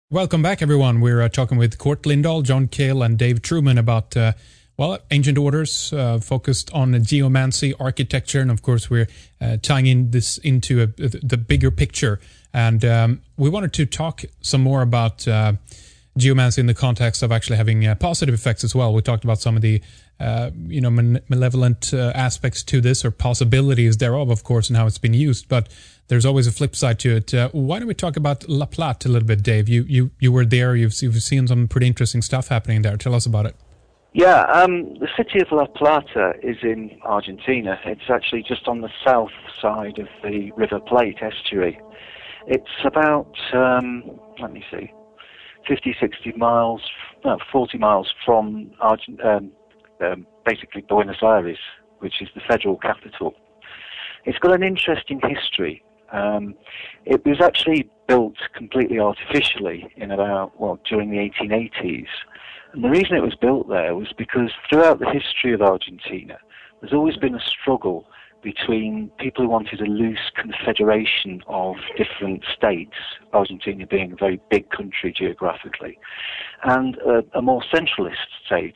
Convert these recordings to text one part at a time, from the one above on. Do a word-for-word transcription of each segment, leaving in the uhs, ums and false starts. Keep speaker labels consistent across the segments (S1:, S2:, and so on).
S1: Welcome back, everyone. We're uh, talking with Court Lindahl, John Cale, and Dave Truman about, uh, well, ancient orders uh, focused on geomancy, architecture, and of course we're uh, tying in this into a, the bigger picture. And um, we wanted to talk some more about uh, geomancy in the context of actually having uh, positive effects as well. We talked about some of the, uh, you know, malevolent uh, aspects to this, or possibilities thereof, of course, and how it's been used. But there's always a flip side to it. Uh, why don't we talk about La Plata a little bit, Dave? You you you were there. You've you've seen some pretty interesting stuff happening there. Tell us about it.
S2: Yeah, um, the city of La Plata is in Argentina. It's actually just on the south side of the River Plate estuary. It's about, um, let me see, fifty, sixty miles, no, forty miles from Argent, um, um, basically Buenos Aires, which is the federal capital. It's got an interesting history. Um, it was actually built completely artificially in about, well, during the eighteen eighties. And the reason it was built there was because throughout the history of Argentina, there's always been a struggle between people who wanted a loose confederation of different states, Argentina being a very big country geographically, and a, a more centralist state.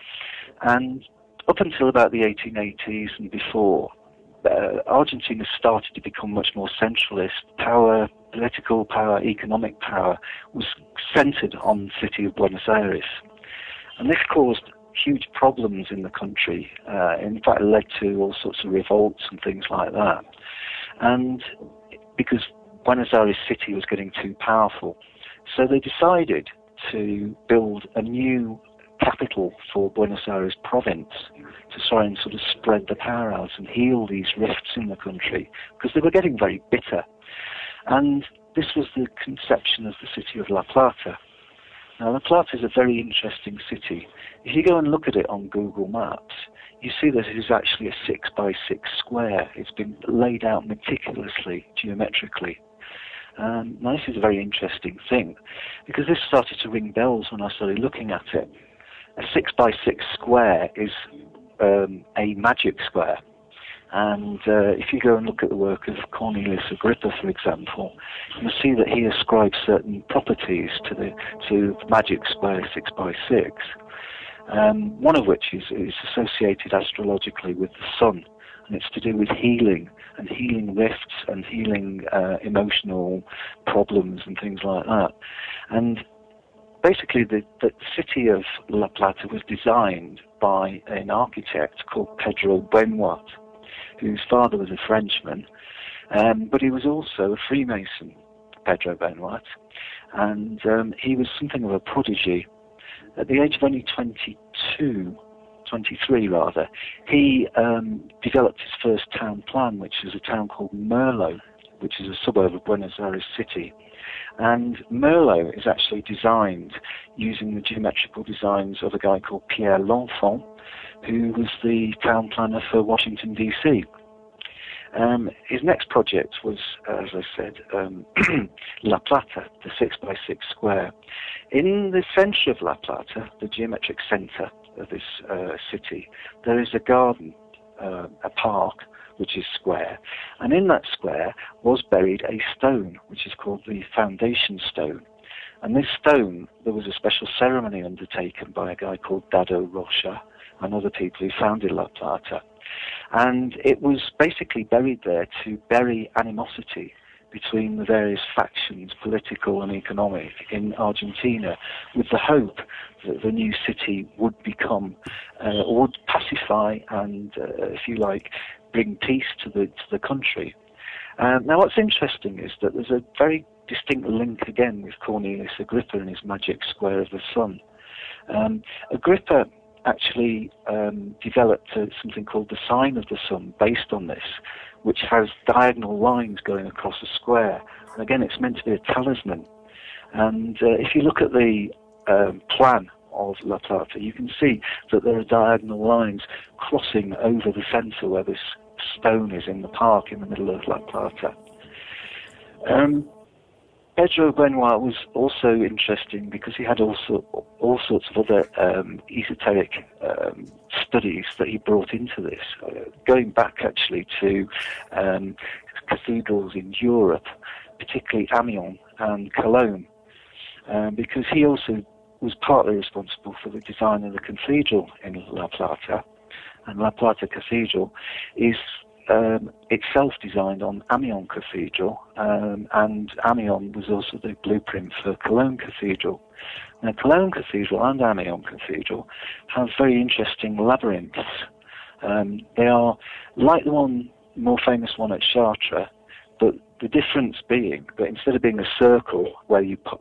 S2: And up until about the eighteen eighties and before, Uh, Argentina started to become much more centralist. Power, political power, economic power was centered on the city of Buenos Aires. And this caused huge problems in the country. Uh, in fact, it led to all sorts of revolts and things like that. And because Buenos Aires city was getting too powerful, so they decided to build a new capital for Buenos Aires province to try and sort of spread the power out and heal these rifts in the country, because they were getting very bitter. And this was the conception of the city of La Plata. Now, La Plata is a very interesting city. If you go and look at it on Google Maps, you see that it is actually a six by six square. It's been laid out meticulously, geometrically. Um, now, this is a very interesting thing, because this started to ring bells when I started looking at it. A six by six square is um, a magic square. And uh, if you go and look at the work of Cornelius Agrippa, for example, you'll see that he ascribes certain properties to the to the magic square six by six, um, one of which is, is associated astrologically with the sun. And it's to do with healing, and healing rifts, and healing uh, emotional problems and things like that. And basically, the, the city of La Plata was designed by an architect called Pedro Benoit, whose father was a Frenchman, um, but he was also a Freemason, Pedro Benoit, and um, he was something of a prodigy. At the age of only twenty-two, twenty-three rather, he um, developed his first town plan, which is a town called Merlo, which is a suburb of Buenos Aires city. And Merlo is actually designed using the geometrical designs of a guy called Pierre L'Enfant, who was the town planner for Washington, D C. Um, his next project was, as I said, um, La Plata, the six by six square. In the center of La Plata, the geometric center of this uh, city, there is a garden, uh, a park, which is square, and in that square was buried a stone, which is called the foundation stone. And this stone, there was a special ceremony undertaken by a guy called Dado Rocha and other people who founded La Plata. And it was basically buried there to bury animosity between the various factions, political and economic, in Argentina, with the hope that the new city would become, uh, would pacify and, uh, if you like, bring peace to the to the country. Um, now, what's interesting is that there's a very distinct link again with Cornelius Agrippa and his magic square of the sun. Um, Agrippa actually um, developed uh, something called the sign of the sun based on this, which has diagonal lines going across a square. And again, it's meant to be a talisman. And uh, if you look at the um, plan of La Plata, you can see that there are diagonal lines crossing over the center where this stone is in the park in the middle of La Plata. Um, Pedro Benoit was also interesting because he had also all sorts of other um, esoteric um, studies that he brought into this, uh, going back actually to um, cathedrals in Europe, particularly Amiens and Cologne. um, because he also was partly responsible for the design of the cathedral in La Plata. And La Plata Cathedral is um, itself designed on Amiens Cathedral, um, and Amiens was also the blueprint for Cologne Cathedral. Now, Cologne Cathedral and Amiens Cathedral have very interesting labyrinths. Um, they are like the one, more famous one at Chartres, but the difference being that instead of being a circle where you put,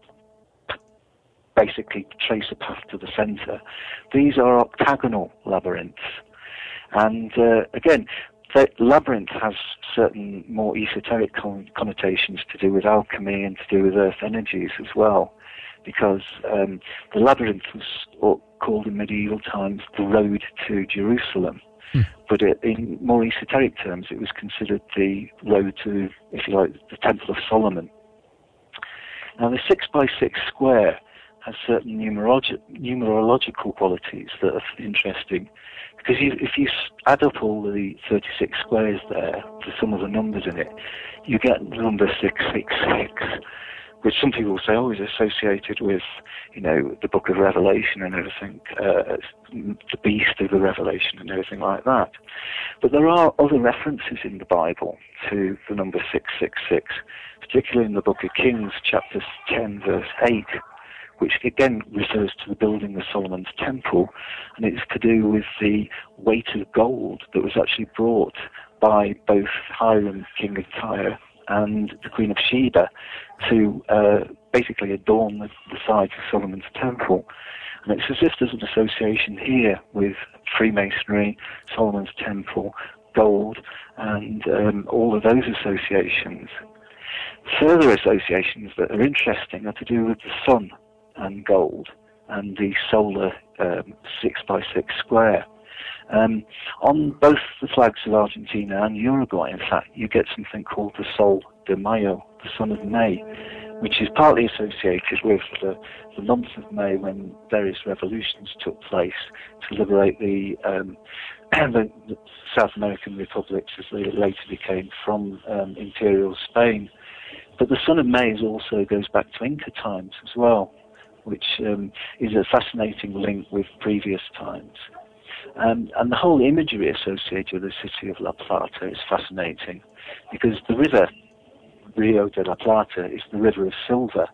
S2: basically trace a path to the centre, these are octagonal labyrinths. And uh, again, the labyrinth has certain more esoteric con- connotations to do with alchemy and to do with earth energies as well, because um, the labyrinth was called in medieval times the road to Jerusalem. Hmm. But it, in more esoteric terms, it was considered the road to, if you like, the Temple of Solomon. Now, the six by six square has certain numerologi- numerological qualities that are interesting, because you, if you add up all the thirty-six squares there, the sum of the numbers in it, you get the number six six six, which some people say, oh, is associated with, you know, the book of Revelation and everything, uh, the beast of the Revelation and everything like that. But there are other references in the Bible to the number six six six, particularly in the book of Kings, chapter ten, verse eight, which again refers to the building of Solomon's temple, and it's to do with the weight of gold that was actually brought by both Hiram, king of Tyre, and the Queen of Sheba to uh, basically adorn the, the sides of Solomon's temple. And it's as if there's an association here with Freemasonry, Solomon's temple, gold, and um, all of those associations. Further associations that are interesting are to do with the sun and gold and the solar um, six by six square. Um, on both the flags of Argentina and Uruguay, in fact, you get something called the Sol de Mayo, the Sun of May, which is partly associated with the, the month of May when various revolutions took place to liberate the, um, the, the South American republics as they later became from um, imperial Spain. But the Sun of May is also goes back to Inca times as well, which um, is a fascinating link with previous times. Um, and the whole imagery associated with the city of La Plata is fascinating, because the river, Rio de la Plata, is the river of silver.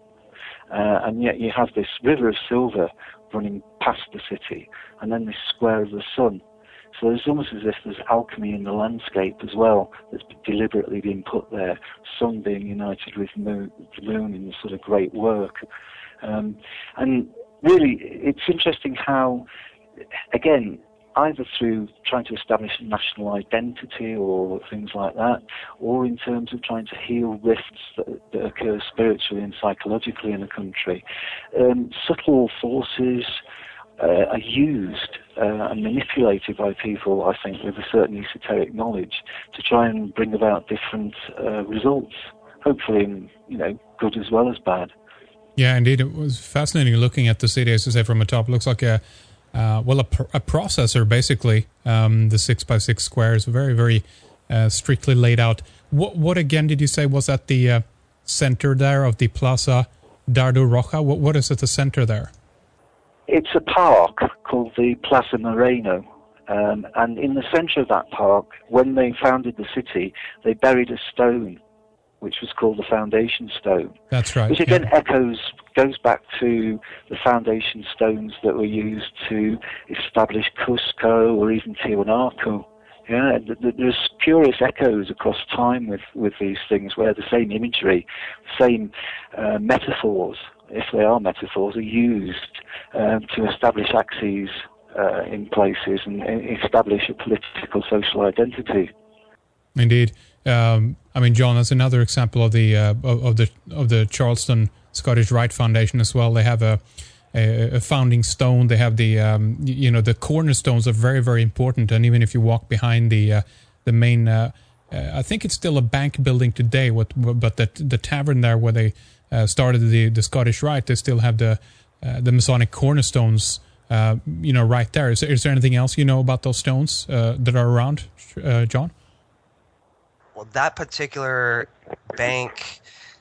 S2: Uh, and yet you have this river of silver running past the city, and then this square of the sun. So it's almost as if there's alchemy in the landscape as well that's deliberately been put there, sun being united with moon, the moon in this sort of great work. Um, and really, it's interesting how, again, either through trying to establish a national identity or things like that, or in terms of trying to heal rifts that, that occur spiritually and psychologically in a country, um, subtle forces uh, are used uh, and manipulated by people, I think, with a certain esoteric knowledge to try and bring about different uh, results, hopefully in, you know, good as well as bad.
S1: Yeah, indeed. It was fascinating looking at the city, as I say, from the top. It looks like a, uh, well, a, pr- a processor, basically. Um, the six by six squares, very, very uh, strictly laid out. What, what again did you say was at the uh, center there of the Plaza Dardo Roja? What, what is at the center there?
S2: It's a park called the Plaza Moreno. Um, and in the center of that park, when they founded the city, they buried a stone which was called the foundation stone.
S1: That's right.
S2: Which again
S1: yeah.
S2: echoes, goes back to the foundation stones that were used to establish Cusco or even Tiwanaku. Yeah, there's curious echoes across time with, with these things where the same imagery, the same uh, metaphors, if they are metaphors, are used uh, to establish axes uh, in places and establish a political, social identity.
S1: Indeed. Um, I mean, John, that's another example of the uh, of, of the of the Charleston Scottish Rite Foundation as well. They have a a, a founding stone. They have the um, you know the cornerstones are very very important. And even if you walk behind the uh, the main, uh, uh, I think it's still a bank building today. What but the the tavern there where they uh, started the the Scottish Rite, they still have the uh, the Masonic cornerstones. Uh, you know, right there. Is, is there anything else you know about those stones uh, that are around, uh, John?
S3: Well, that particular bank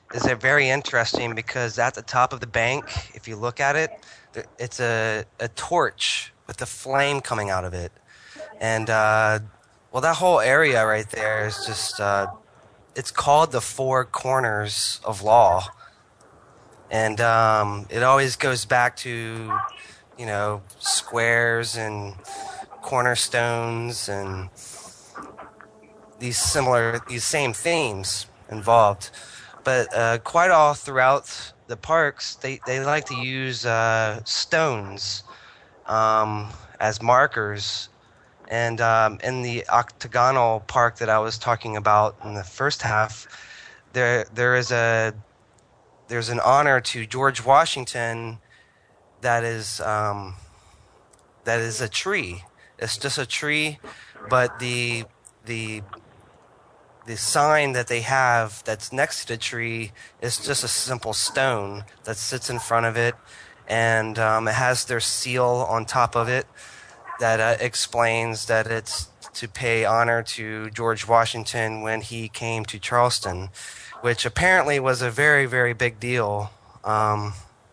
S3: is a very interesting because at the top of the bank, if you look at it, it's a, a torch with a flame coming out of it. And, uh, well, that whole area right there is just, uh, it's called the Four Corners of Law. And um, it always goes back to, you know, squares and cornerstones and these similar, these same themes involved. But uh, quite all throughout the parks, they, they like to use uh, stones um, as markers. And um, in the octagonal park that I was talking about in the first half, there there is a there's an honor to George Washington that is um, that is a tree. It's just a tree, but the the the sign that they have that's next to the tree is just a simple stone that sits in front of it, and um, it has their seal on top of it that uh, explains that it's to pay honor to George Washington when he came to Charleston, which apparently was a very, very big deal. Um,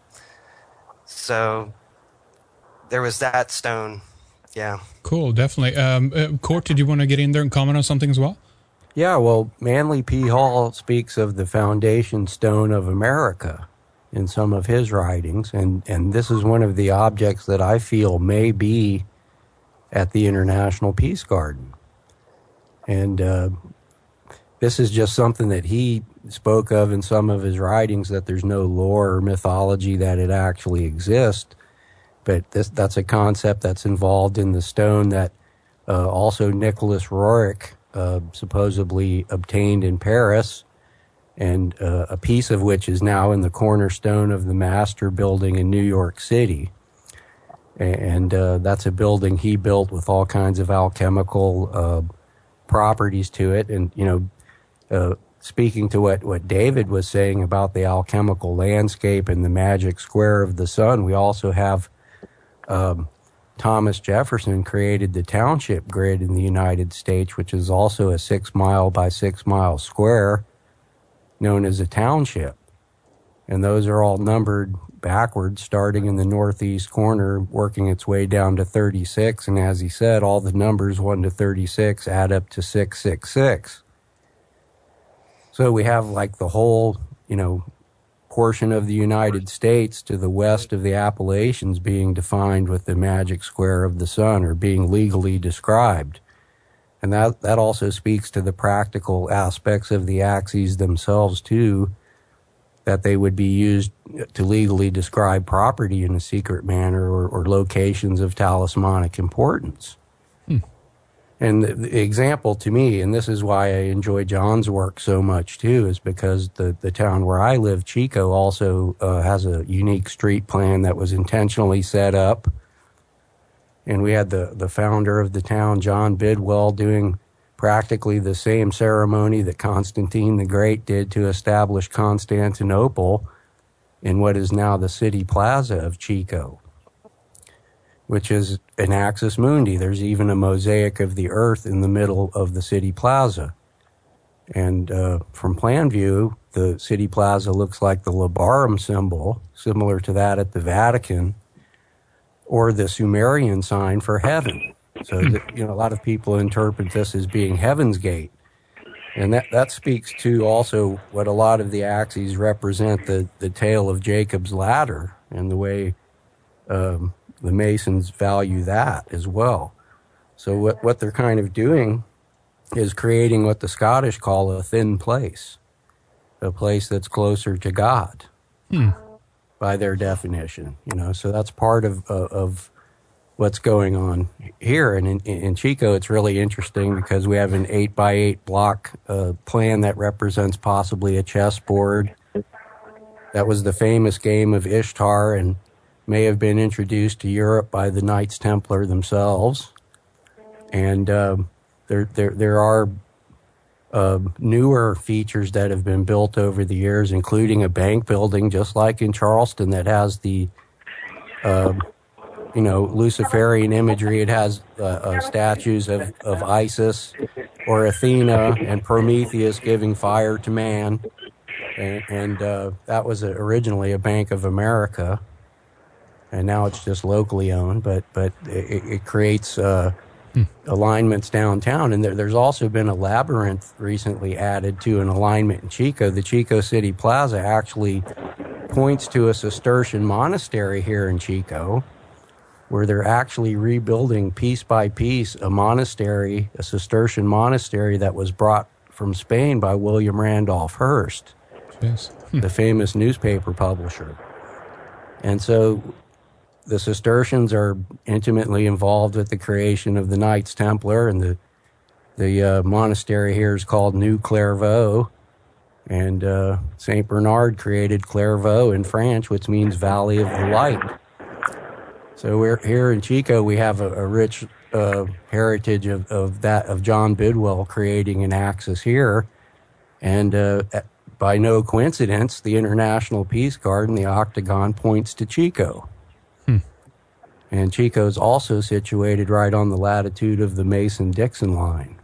S3: so there was that stone. Yeah.
S1: Cool, definitely. Um, uh, Court, did you want to get in there and comment on something as well?
S4: Yeah, well, Manly P. Hall speaks of the foundation stone of America in some of his writings, and, and this is one of the objects that I feel may be at the International Peace Garden. And uh, this is just something that he spoke of in some of his writings, that there's no lore or mythology that it actually exists. But this, that's a concept that's involved in the stone that uh, also Nicholas Roerich uh, supposedly obtained in Paris, and uh, a piece of which is now in the cornerstone of the Master Building in New York City. And uh, that's a building he built with all kinds of alchemical uh, properties to it. And, you know, uh, speaking to what, what David was saying about the alchemical landscape and the magic square of the sun, we also have um, Thomas Jefferson created the township grid in the United States, which is also a six mile by six mile square known as a township. And those are all numbered backwards, starting in the northeast corner, working its way down to thirty-six. And as he said, all the numbers one to thirty-six add up to six six six. So we have like the whole, you know, portion of the United States to the west of the Appalachians being defined with the magic square of the sun, or being legally described. And that, that also speaks to the practical aspects of the axes themselves too, that they would be used to legally describe property in a secret manner, or, or locations of talismanic importance. Hmm. And the, the example to me, and this is why I enjoy John's work so much too, is because the, the town where I live, Chico, also uh, has a unique street plan that was intentionally set up. And we had the, the founder of the town, John Bidwell, doing practically the same ceremony that Constantine the Great did to establish Constantinople in what is now the city plaza of Chico, which is an axis mundi. There's even a mosaic of the earth in the middle of the city plaza. And uh, from plan view, the city plaza looks like the Labarum symbol, similar to that at the Vatican, or the Sumerian sign for heaven. So, that, you know, a lot of people interpret this as being Heaven's Gate. And that, that speaks to also what a lot of the axes represent, the, the tale of Jacob's ladder, and the way um, the Masons value that as well. So what, what they're kind of doing is creating what the Scottish call a thin place, a place that's closer to God, hmm. by their definition. You know, so that's part of of, of what's going on here. And in, in Chico, it's really interesting because we have an eight by eight block uh, plan that represents possibly a chessboard. That was the famous game of Ishtar and may have been introduced to Europe by the Knights Templar themselves. And um, there, there, there are uh, newer features that have been built over the years, including a bank building, just like in Charleston, that has the uh, you know, Luciferian imagery. It has uh, uh, statues of, of Isis or Athena and Prometheus giving fire to man. and, and uh, that was a, originally a Bank of America, and now it's just locally owned. But but it, it creates uh, hmm. alignments downtown, and there, there's also been a labyrinth recently added to an alignment in Chico. The Chico City Plaza actually points to a Cistercian monastery here in Chico, where they're actually rebuilding piece by piece a monastery, a Cistercian monastery that was brought from Spain by William Randolph Hearst, yes. hmm. the famous newspaper publisher. And so the Cistercians are intimately involved with the creation of the Knights Templar, and the the uh, monastery here is called New Clairvaux. And uh, Saint Bernard created Clairvaux in French, which means Valley of the Light. So we're here in Chico. We have a, a rich uh, heritage of, of that of John Bidwell creating an axis here, and uh, by no coincidence, the International Peace Garden, the Octagon, points to Chico. Hmm. And Chico is also situated right on the latitude of the Mason-Dixon line,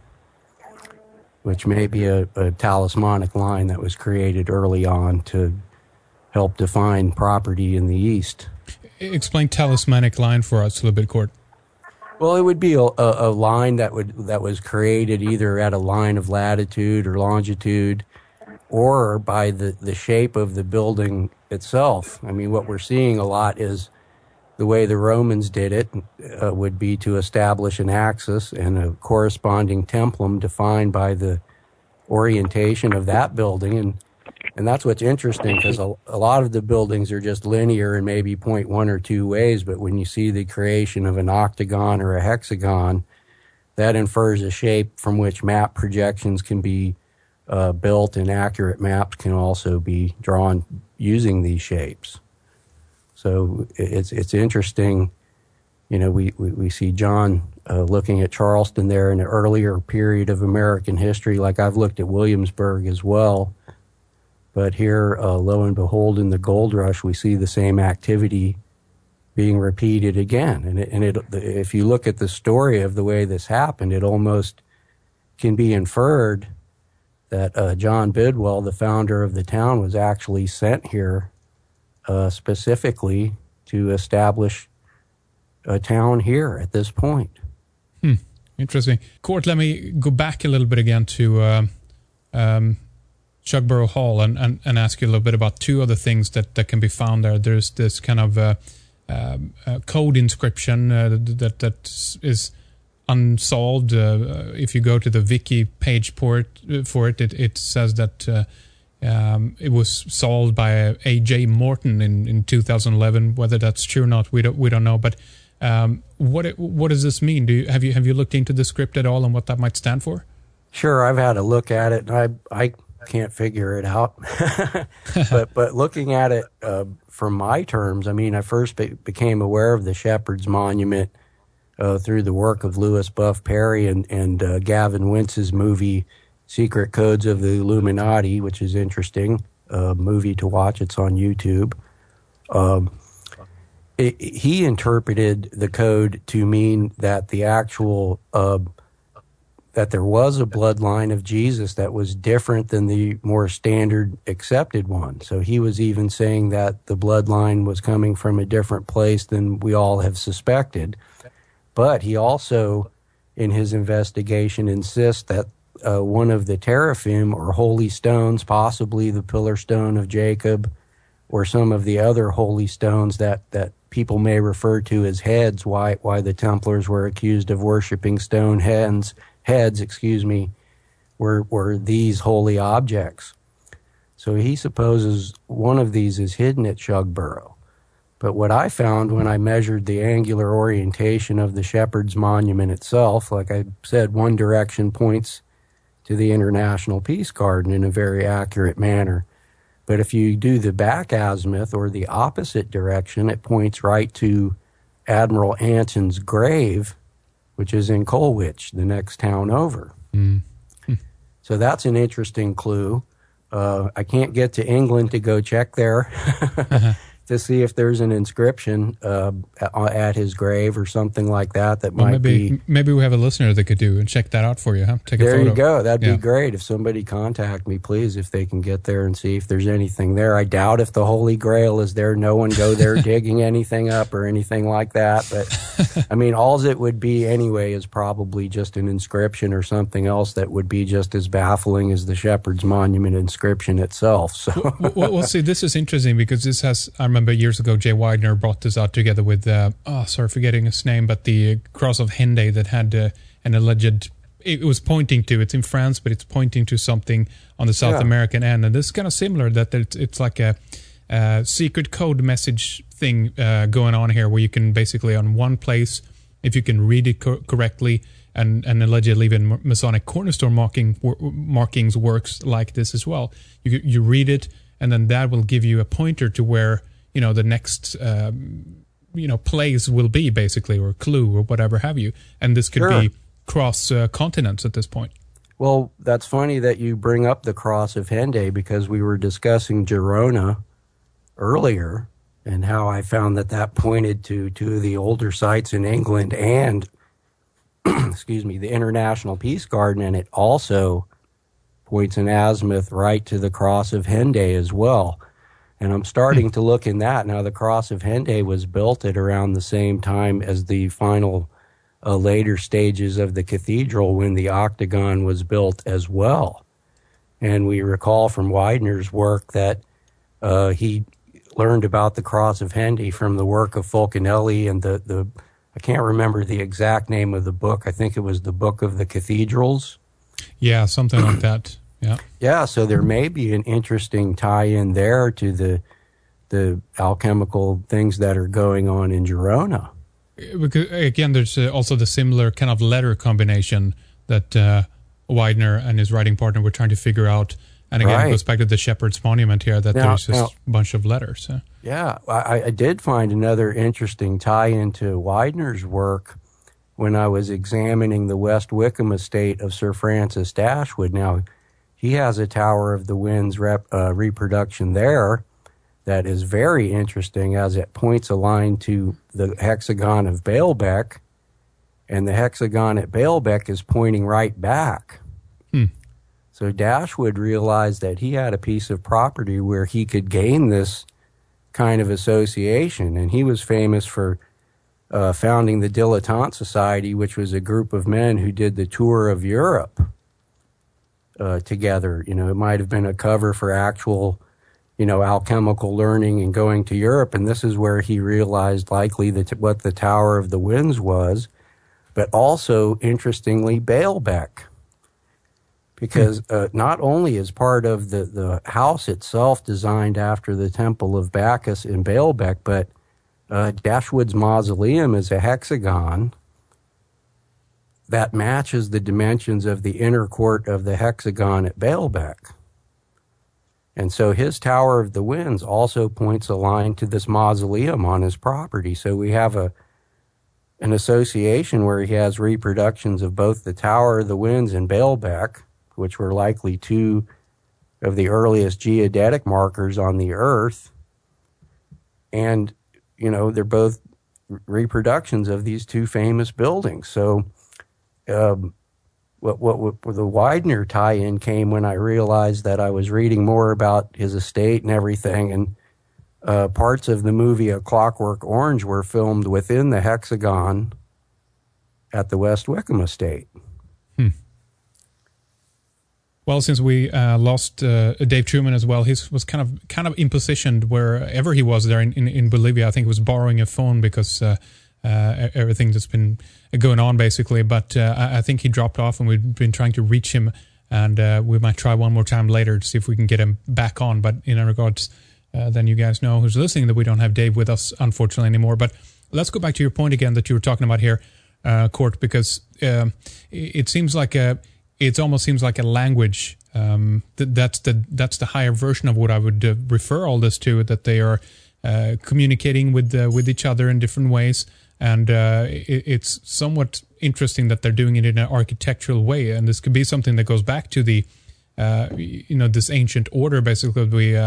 S4: which may be a, a talismanic line that was created early on to help define property in the East.
S1: Explain talismanic line for us a little bit, Court.
S4: Well, it would be a, a, a line that would that was created either at a line of latitude or longitude, or by the, the shape of the building itself. I mean, what we're seeing a lot is the way the Romans did it uh, would be to establish an axis and a corresponding templum defined by the orientation of that building. And and that's what's interesting, because a, a lot of the buildings are just linear and maybe point one or two ways, but when you see the creation of an octagon or a hexagon, that infers a shape from which map projections can be uh, built, and accurate maps can also be drawn using these shapes. So it's it's interesting, you know, we, we, we see John uh, looking at Charleston there in an earlier period of American history, like I've looked at Williamsburg as well. But here, uh, lo and behold, in the gold rush, we see the same activity being repeated again. And, it, and it, if you look at the story of the way this happened, it almost can be inferred that uh, John Bidwell, the founder of the town, was actually sent here uh, specifically to establish a town here at this point.
S1: Hmm. Interesting. Court, let me go back a little bit again to uh, um, Shugborough Hall and, and, and ask you a little bit about two other things that, that can be found there. There's this kind of uh, um, uh, code inscription uh, that that is unsolved. Uh, if you go to the wiki page for it, for it, it, it says that uh, um, it was solved by A J Morton in, in two thousand eleven. Whether that's true or not, we don't we don't know. But um, what it, what does this mean? Do you, have you have you looked into the script at all and what that might stand for?
S4: Sure, I've had a look at it, and I I. can't figure it out. but but looking at it uh, from my terms, I mean, I first be- became aware of the Shepherd's Monument uh, through the work of Louis Buff Perry and, and uh, Gavin Wince's movie Secret Codes of the Illuminati, which is interesting, uh, movie to watch. It's on YouTube. Um, it, he interpreted the code to mean that the actual uh, that there was a bloodline of Jesus that was different than the more standard accepted one. So he was even saying that the bloodline was coming from a different place than we all have suspected. But he also, in his investigation, insists that uh, one of the teraphim or holy stones, possibly the pillar stone of Jacob, or some of the other holy stones that, that people may refer to as heads, why why the Templars were accused of worshiping stone heads, heads, excuse me, were were these holy objects. So he supposes one of these is hidden at Shugborough. But what I found when I measured the angular orientation of the Shepherd's Monument itself, like I said, one direction points to the International Peace Garden in a very accurate manner. But if you do the back azimuth, or the opposite direction, it points right to Admiral Anson's grave, which is in Colwich, the next town over. Mm. So that's an interesting clue. Uh, I can't get to England to go check there. uh-huh. to see if there's an inscription uh, at his grave or something like that. That
S1: well,
S4: might
S1: maybe,
S4: be.
S1: Maybe we have a listener that could do and check that out for you. Huh? Take a
S4: there
S1: photo.
S4: you go. That'd
S1: yeah.
S4: be great. If somebody contact me, please, if they can get there and see if there's anything there. I doubt if the Holy Grail is there. No one go there digging anything up or anything like that. But I mean, all it would be anyway is probably just an inscription or something else that would be just as baffling as the Shepherd's Monument inscription itself. So,
S1: well, well, well, see, this is interesting because this has. I remember years ago, Jay Widener brought this out together with. Uh, oh, sorry, forgetting his name, but the Cross of Henday that had uh, an alleged. It was pointing to. It's in France, but it's pointing to something on the South
S4: yeah.
S1: American end, and this is kind of similar. That it's, it's like a, a secret code message thing uh, going on here, where you can basically on one place, if you can read it co- correctly. And, and allegedly even Masonic Cornerstone marking, markings works like this as well. You you read it, and then that will give you a pointer to where you know the next um, you know place will be, basically, or clue or whatever have you. And this could
S4: sure.
S1: be cross uh, continents at this point.
S4: Well, that's funny that you bring up the Cross of Henday because we were discussing Girona earlier and how I found that that pointed to two of the older sites in England and excuse me, the International Peace Garden, and it also points in azimuth right to the Cross of Henday as well. And I'm starting to look in that. Now, the Cross of Henday was built at around the same time as the final uh, later stages of the cathedral when the octagon was built as well. And we recall from Widener's work that uh, he learned about the Cross of Henday from the work of Fulcanelli and the, the I can't remember the exact name of the book. I think it was the Book of the Cathedrals.
S1: Yeah, something like that. Yeah.
S4: Yeah, so there may be an interesting tie-in there to the the alchemical things that are going on in Girona.
S1: Because, again, there's uh, also the similar kind of letter combination that uh, Widener and his writing partner were trying to figure out. And again,
S4: right.
S1: it goes back to the Shepherd's Monument here, that
S4: now,
S1: there's just
S4: now,
S1: a bunch of letters. So.
S4: Yeah, I, I did find another interesting tie-in to Widener's work when I was examining the West Wickham estate of Sir Francis Dashwood. Now, he has a Tower of the Winds rep, uh, reproduction there that is very interesting as it points a line to the hexagon of Baalbek, and the hexagon at Baalbek is pointing right back.
S1: Hmm.
S4: So Dashwood realized that he had a piece of property where he could gain this kind of association, and he was famous for uh, founding the Dilettante Society, which was a group of men who did the tour of Europe uh, together. You know, it might have been a cover for actual, you know, alchemical learning and going to Europe, and this is where he realized likely that what the Tower of the Winds was, but also, interestingly, Baalbek. Because uh, not only is part of the, the house itself designed after the Temple of Bacchus in Baalbek, but uh, Dashwood's mausoleum is a hexagon that matches the dimensions of the inner court of the hexagon at Baalbek. And so his Tower of the Winds also points a line to this mausoleum on his property. So we have a an association where he has reproductions of both the Tower of the Winds and Baalbek, which were likely two of the earliest geodetic markers on the Earth. And, you know, they're both reproductions of these two famous buildings. So um, what, what, what the Widener tie-in came when I realized that I was reading more about his estate and everything, and uh, parts of the movie A Clockwork Orange were filmed within the hexagon at the West Wickham estate.
S1: Hmm. Well, since we uh, lost uh, Dave Truman as well, he was kind of kind of impositioned wherever he was there in, in, in Bolivia. I think he was borrowing a phone because uh, uh, everything that's been going on, basically. But uh, I, I think he dropped off, and we've been trying to reach him, and uh, we might try one more time later to see if we can get him back on. But in regards, uh, then you guys know who's listening that we don't have Dave with us, unfortunately, anymore. But let's go back to your point again that you were talking about here, uh, Court, because uh, it, it seems like a... It almost seems like a language. Um, that, that's the that's the higher version of what I would uh, refer all this to. That they are uh, communicating with uh, with each other in different ways, and uh, it, it's somewhat interesting that they're doing it in an architectural way. And this could be something that goes back to the uh, you know this ancient order, basically. We uh,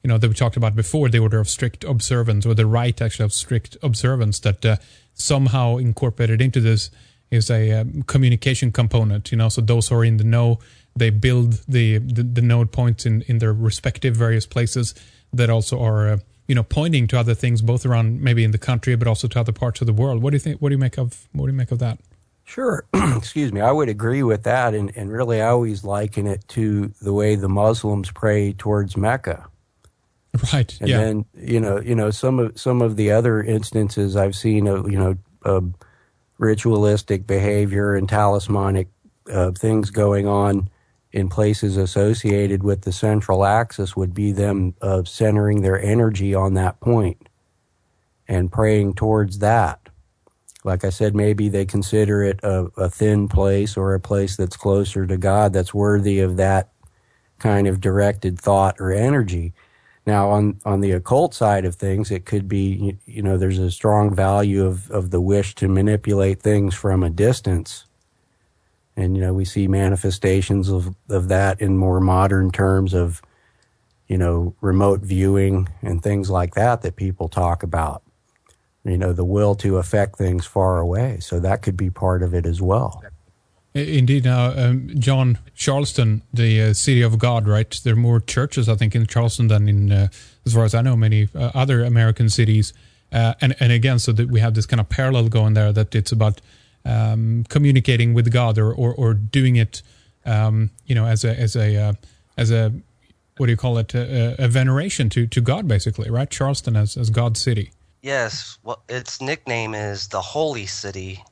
S1: you know, that we talked about before, the order of strict observance, or the rite actually of strict observance, that uh, somehow incorporated into this is a um, communication component, you know, so those who are in the know, they build the, the, the node points in, in their respective various places that also are, uh, you know, pointing to other things, both around maybe in the country, but also to other parts of the world. What do you think, what do you make of, what do you make of that?
S4: Sure. Excuse me. I would agree with that. And, and really, I always liken it to the way the Muslims pray towards Mecca.
S1: Right.
S4: And
S1: yeah.
S4: then, you know, you know, some of, some of the other instances I've seen of, you know, uh, ritualistic behavior and talismanic uh, things going on in places associated with the central axis would be them uh, centering their energy on that point and praying towards that. Like I said, maybe they consider it a, a thin place or a place that's closer to God, that's worthy of that kind of directed thought or energy. Now, on, on the occult side of things, it could be, you know, there's a strong value of, of the wish to manipulate things from a distance. And, you know, we see manifestations of, of that in more modern terms of, you know, remote viewing and things like that that people talk about. You know, the will to affect things far away. So that could be part of it as well.
S1: Indeed. Now, um, John, Charleston, the uh, city of God, right? There are more churches, I think, in Charleston than in, uh, as far as I know, many uh, other American cities. Uh, and, and again, so that we have this kind of parallel going there, that it's about um, communicating with God, or, or, or doing it, um, you know, as a, as a, uh, as a, what do you call it? A, a veneration to, to God, basically, right? Charleston as, as God's city.
S3: Yes. Well, its nickname is the Holy City.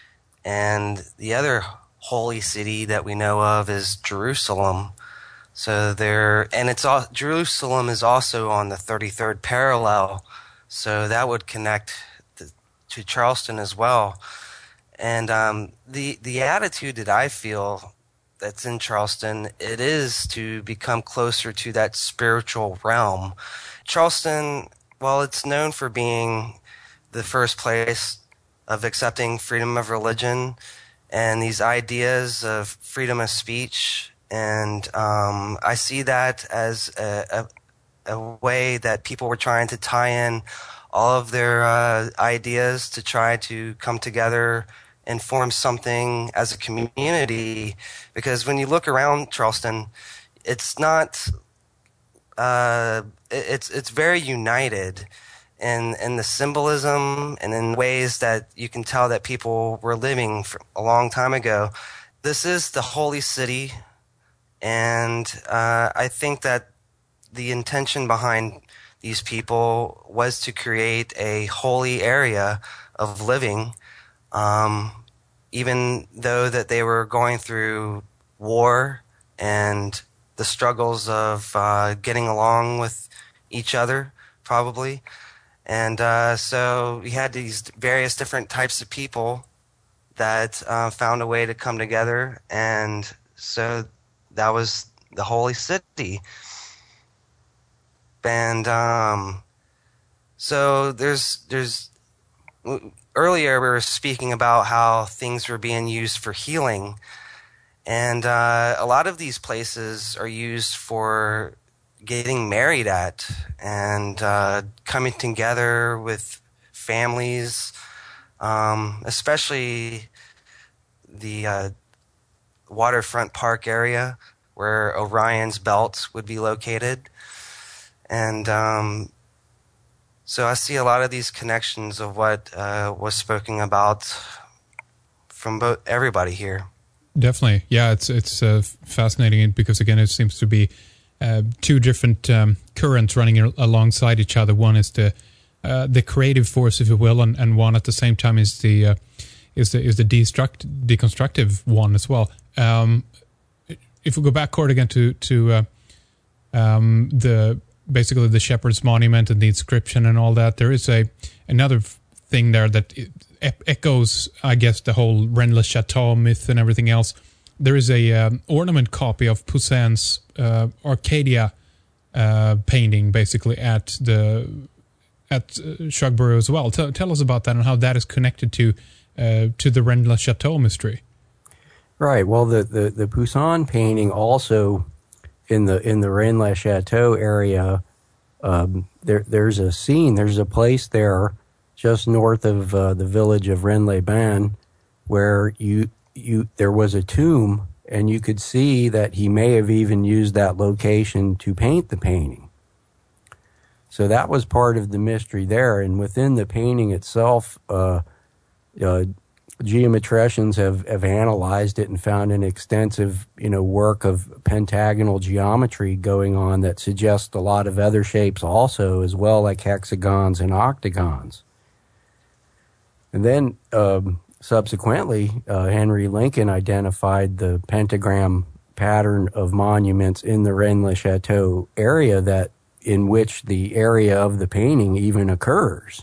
S3: And the other holy city that we know of is Jerusalem. So there, and it's all, Jerusalem is also on the thirty-third parallel, so that would connect the, to Charleston as well. And um, the the attitude that I feel that's in Charleston, it is to become closer to that spiritual realm. Charleston, well, it's known for being the first place of accepting freedom of religion and these ideas of freedom of speech. And um, I see that as a, a, a way that people were trying to tie in all of their uh, ideas to try to come together and form something as a community. Because when you look around Charleston, it's not, uh, it's, it's very united. And, and the symbolism, and in ways that you can tell that people were living for a long time ago. This is the holy city, and uh, I think that the intention behind these people was to create a holy area of living, um, even though that they were going through war and the struggles of uh, getting along with each other, probably. And uh, so we had these various different types of people that uh, found a way to come together, and so that was the holy city. And um, so there's there's earlier we were speaking about how things were being used for healing, and uh, a lot of these places are used for getting married at, and uh, coming together with families, um, especially the uh, waterfront park area where Orion's Belt would be located. And um, so I see a lot of these connections of what uh, was spoken about from both everybody here.
S1: Definitely. Yeah, it's, it's uh, fascinating because, again, it seems to be Uh, two different um, currents running al- alongside each other. One is the uh, the creative force, if you will, and, and one at the same time is the uh, is the is the destruct deconstructive one as well. Um, if we go back, Cord, again to to uh, um, the basically the Shepherd's Monument and the inscription and all that, there is a another thing there that e- echoes, I guess, the whole Rennes-le-Château myth and everything else. There is a um, ornament copy of Poussin's uh, Arcadia uh, painting, basically at the at uh, Shugborough as well. Tell, tell us about that and how that is connected to uh, to the Rennes-le-Château mystery.
S4: Right. Well, the, the, the Poussin painting also in the in the Rennes-le-Château area Um, there, there's a scene, there's a place there just north of uh, the village of Rennes-les-Bains where you you there was a tomb, and you could see that he may have even used that location to paint the painting. So that was part of the mystery there. And within the painting itself, uh, uh, geometricians have, have analyzed it and found an extensive, you know, work of pentagonal geometry going on that suggests a lot of other shapes also as well, like hexagons and octagons. And then um, subsequently, uh, Henry Lincoln identified the pentagram pattern of monuments in the Rennes-le-Château area that in which the area of the painting even occurs.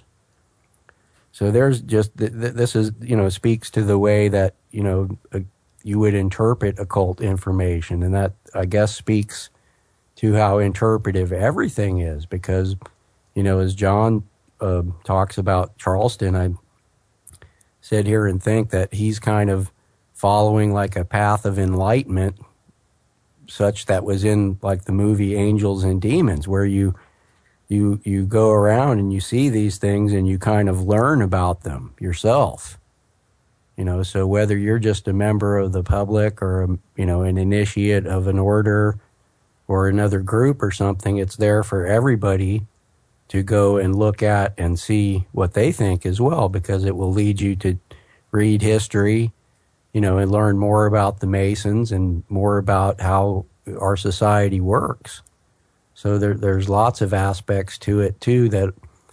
S4: So there's just, th- th- this is, you know, speaks to the way that, you know, uh, you would interpret occult information. And that, I guess, speaks to how interpretive everything is because, you know, as John uh, talks about Charleston, I sit here and think that he's kind of following like a path of enlightenment such that was in like the movie Angels and Demons, where you you you go around and you see these things and you kind of learn about them yourself. You know, so whether you're just a member of the public or, you know, an initiate of an order or another group or something, it's there for everybody to go and look at and see what they think as well, because it will lead you to read history, you know, and learn more about the Masons and more about how our society works. So there, there's lots of aspects to it, too, that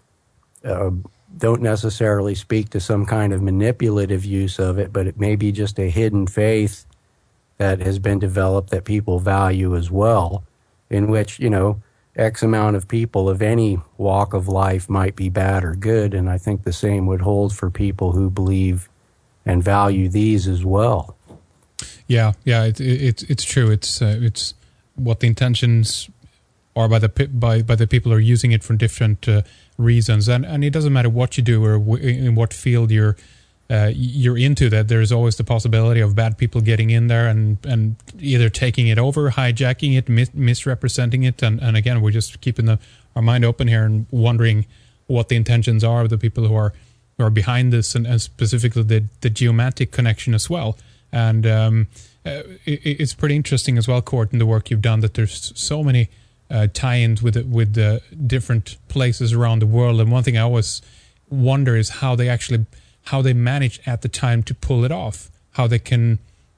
S4: uh, don't necessarily speak to some kind of manipulative use of it, but it may be just a hidden faith that has been developed that people value as well, in which, you know, X amount of people of any walk of life might be bad or good, and I think the same would hold for people who believe and value these as well.
S1: Yeah, yeah, it, it, it's it's true. It's uh, it's what the intentions are by the by by the people who are using it for different uh, reasons, and and it doesn't matter what you do or w- in what field you're uh, you're into. That there's always the possibility of bad people getting in there and and either taking it over, hijacking it, mis- misrepresenting it, and and again, we're just keeping the, our mind open here and wondering what the intentions are of the people who are who are behind this, and, and specifically the the geomantic connection as well. And um, uh, it, it's pretty interesting as well, Court, in the work you've done, that there's so many uh, tie-ins with with the different places around the world. And one thing I always wonder is how they actually how they manage at the time to pull it off. How they can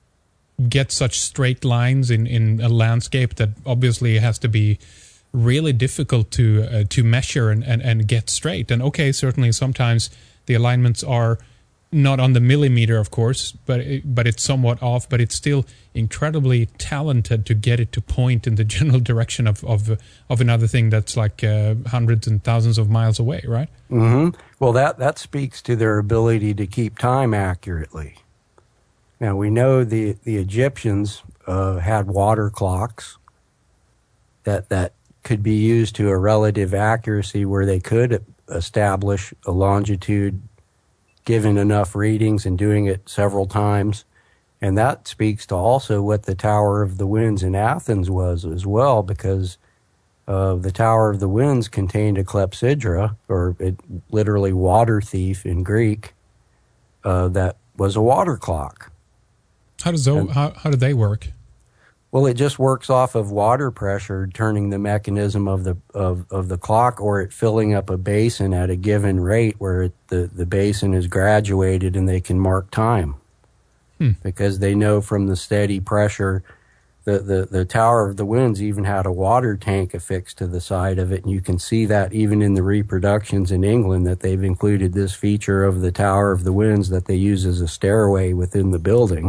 S1: get such straight lines in, in a landscape that obviously has to be really difficult to uh, to measure and, and, and get straight. And okay, certainly sometimes the alignments are not on the millimeter, of course, but it, but it's somewhat off. But it's still incredibly talented to get it to point in the general direction of of, of another thing that's like uh, hundreds and thousands of miles away, right?
S4: Mm-hmm. Well, that that speaks to their ability to keep time accurately. Now we know the the Egyptians uh, had water clocks that that could be used to a relative accuracy, where they could establish a longitude given enough readings and doing it several times. And that speaks to also what the Tower of the Winds in Athens was as well, because uh, the Tower of the Winds contained a clepsydra, or it, literally water thief in Greek, uh, that was a water clock.
S1: How does those,
S4: and,
S1: how how do they work?
S4: Well, it just works off of water pressure, turning the mechanism of the of, of the clock, or it filling up a basin at a given rate where it, the, the basin is graduated and they can mark time. Hmm. Because they know from the steady pressure, the, the, the Tower of the Winds even had a water tank affixed to the side of it, and you can see that even in the reproductions in England, that they've included this feature of the Tower of the Winds that they use as a stairway within the building.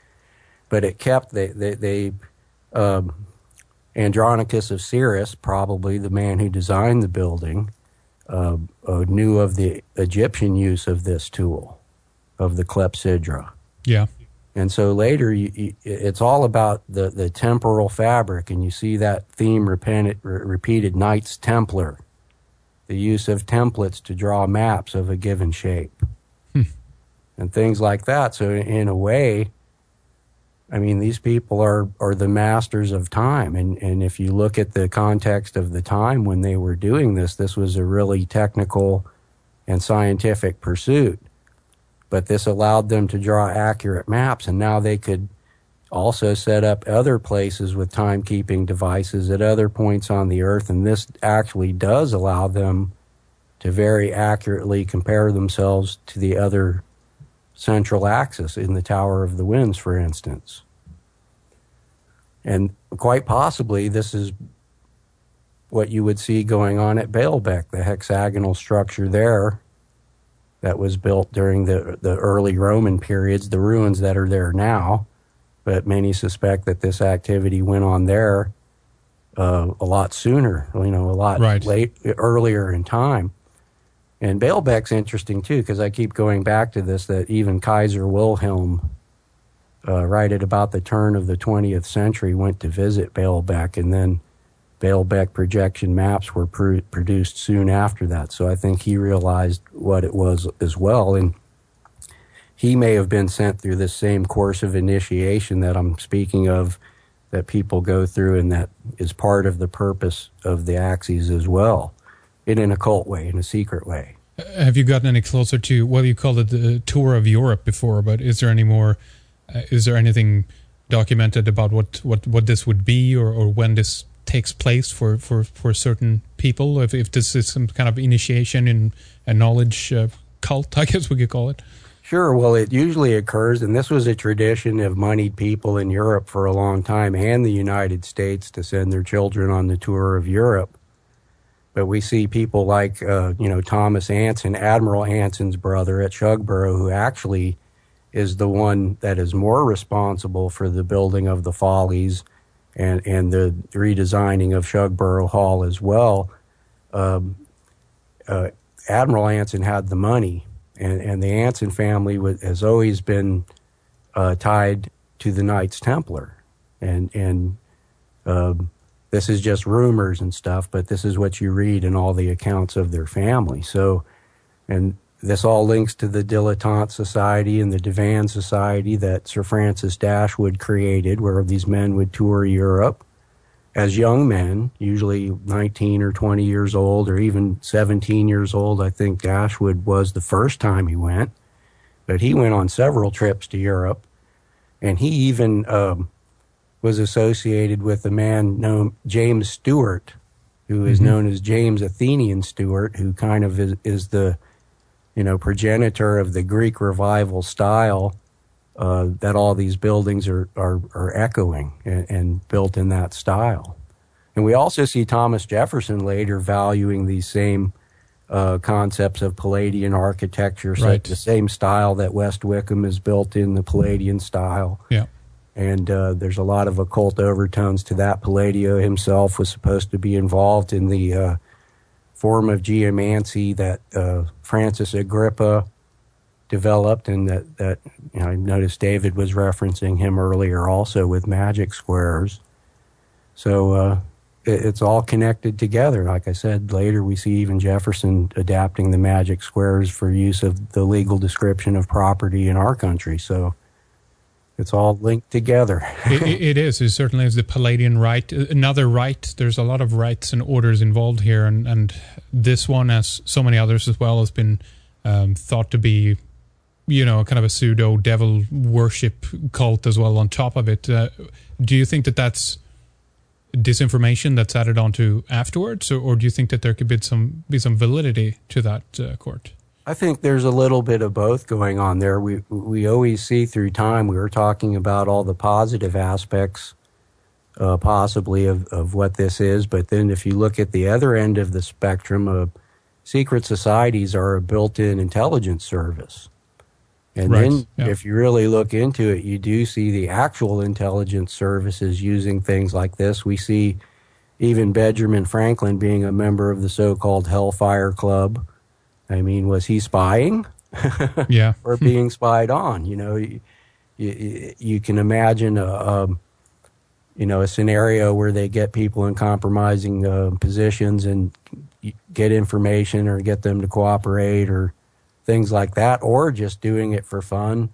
S4: But it kept, they, they, they um, Andronicus of Cyrus, probably the man who designed the building, uh, uh, knew of the Egyptian use of this tool, of the clepsydra.
S1: Yeah.
S4: And so later, you, you, it's all about the, the temporal fabric, and you see that theme repeated, repeated Knights Templar, the use of templates to draw maps of a given shape, hmm. and things like that. So in a way, I mean, these people are, are the masters of time. And, and if you look at the context of the time when they were doing this, this was a really technical and scientific pursuit. But this allowed them to draw accurate maps, and now they could also set up other places with timekeeping devices at other points on the Earth, and this actually does allow them to very accurately compare themselves to the other central axis in the Tower of the Winds, for instance. And quite possibly this is what you would see going on at Baalbek, the hexagonal structure there that was built during the, the early Roman periods, the ruins that are there now. But many suspect that this activity went on there uh, a lot sooner, you know, a lot
S1: right.
S4: late, earlier in time. And Baalbek's interesting, too, because I keep going back to this, that even Kaiser Wilhelm, uh, right at about the turn of the twentieth century, went to visit Baalbek, and then Baalbek projection maps were pr- produced soon after that. So I think he realized what it was as well, and he may have been sent through this same course of initiation that I'm speaking of, that people go through, and that is part of the purpose of the axes as well, in an occult way, in a secret way.
S1: Have you gotten any closer to, well, you called it the tour of Europe before, but is there any more, uh, is there anything documented about what, what, what this would be, or, or when this takes place for, for, for certain people? If, if this is some kind of initiation in a knowledge uh, cult, I guess we could call it.
S4: Sure. Well, it usually occurs, and this was a tradition of moneyed people in Europe for a long time, and the United States, to send their children on the tour of Europe. But we see people like, uh, you know, Thomas Anson, Admiral Anson's brother at Shugborough, who actually is the one that is more responsible for the building of the Follies and, and the redesigning of Shugborough Hall as well. Um, uh, Admiral Anson had the money, and, and the Anson family was, has always been uh, tied to the Knights Templar. And, and um, this is just rumors and stuff, but this is what you read in all the accounts of their family. So, and this all links to the Dilettante Society and the Divan Society that Sir Francis Dashwood created, where these men would tour Europe as young men, usually nineteen or twenty years old, or even seventeen years old. I think Dashwood was the first time he went, but he went on several trips to Europe, and he even um, was associated with a man named James Stewart, who is mm-hmm. known as James Athenian Stewart, who kind of is, is the, you know, progenitor of the Greek revival style uh, that all these buildings are, are, are echoing and, and built in that style. And we also see Thomas Jefferson later valuing these same uh, concepts of Palladian architecture, so
S1: right.
S4: the same style that West Wickham is built in, the Palladian style.
S1: Yeah.
S4: And uh, there's a lot of occult overtones to that. Palladio himself was supposed to be involved in the uh, form of geomancy that uh, Francis Agrippa developed, and that, that you know, I noticed David was referencing him earlier also with magic squares. So uh, it, it's all connected together. Like I said, later we see even Jefferson adapting the magic squares for use of the legal description of property in our country. So it's all linked together.
S1: it, it is. It certainly is the Palladian rite. Another rite. There's a lot of rites and orders involved here, and, and this one, as so many others as well, has been um, thought to be, you know, kind of a pseudo devil worship cult as well on top of it. Uh, do you think that that's disinformation that's added onto afterwards, or, or do you think that there could be some be some validity to that uh, court?
S4: I think there's a little bit of both going on there. We we always see through time, we were talking about all the positive aspects uh, possibly of, of what this is, but then if you look at the other end of the spectrum, uh, secret societies are a built-in intelligence service. And
S1: right.
S4: then
S1: yeah.
S4: if you really look into it, you do see the actual intelligence services using things like this. We see even Benjamin Franklin being a member of the so-called Hellfire Club. I mean, was he spying?
S1: yeah.
S4: Or being spied on? You know, you, you, you can imagine a, a, you know, a scenario where they get people in compromising uh, positions and get information or get them to cooperate or things like that, or just doing it for fun,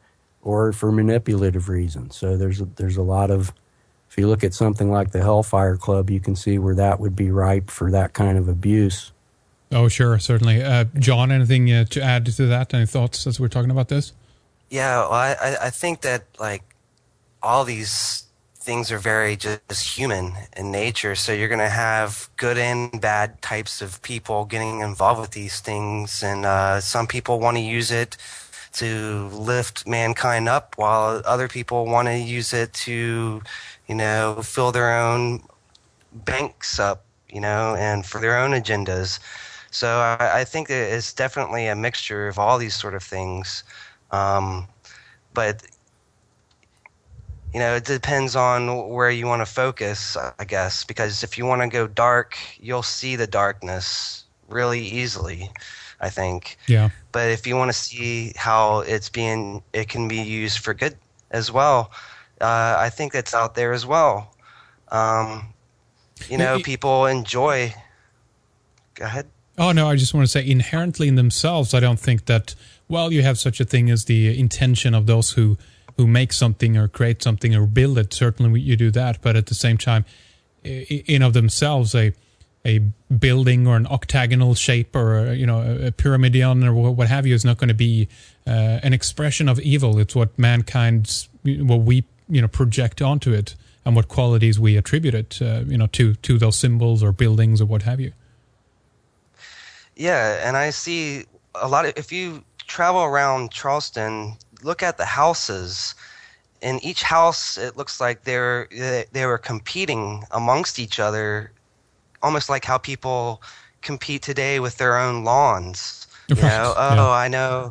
S4: or for manipulative reasons. So there's a, there's a lot of, if you look at something like the Hellfire Club, you can see where that would be ripe for that kind of abuse.
S1: Oh, sure, certainly. Uh, John, anything uh, to add to that? Any thoughts as we're talking about this?
S3: Yeah, well, I, I think that, like, all these things are very just human in nature. So you're going to have good and bad types of people getting involved with these things. And uh, some people want to use it to lift mankind up, while other people want to use it to, you know, fill their own banks up, you know, and for their own agendas. So I, I think that it's definitely a mixture of all these sort of things. Um, but, you know, it depends on where you want to focus, I guess, because if you want to go dark, you'll see the darkness really easily, I think.
S1: Yeah.
S3: But if you want to see how it's being, it can be used for good as well, uh, I think that's out there as well. Um, you know, people enjoy. Go ahead.
S1: Oh, no, I just want to say inherently in themselves, I don't think that, well, you have such a thing as the intention of those who, who make something or create something or build it. Certainly you do that. But at the same time, in of themselves, a a building or an octagonal shape or, a, you know, a pyramidion or what have you is not going to be uh, an expression of evil. It's what mankind's, what we, you know, project onto it and what qualities we attribute it, uh, you know, to, to those symbols or buildings or what have you.
S3: Yeah, and I see a lot of, if you travel around Charleston, look at the houses. In each house, it looks like they're they were competing amongst each other, almost like how people compete today with their own lawns. You
S1: right.
S3: know, oh,
S1: yeah.
S3: I know.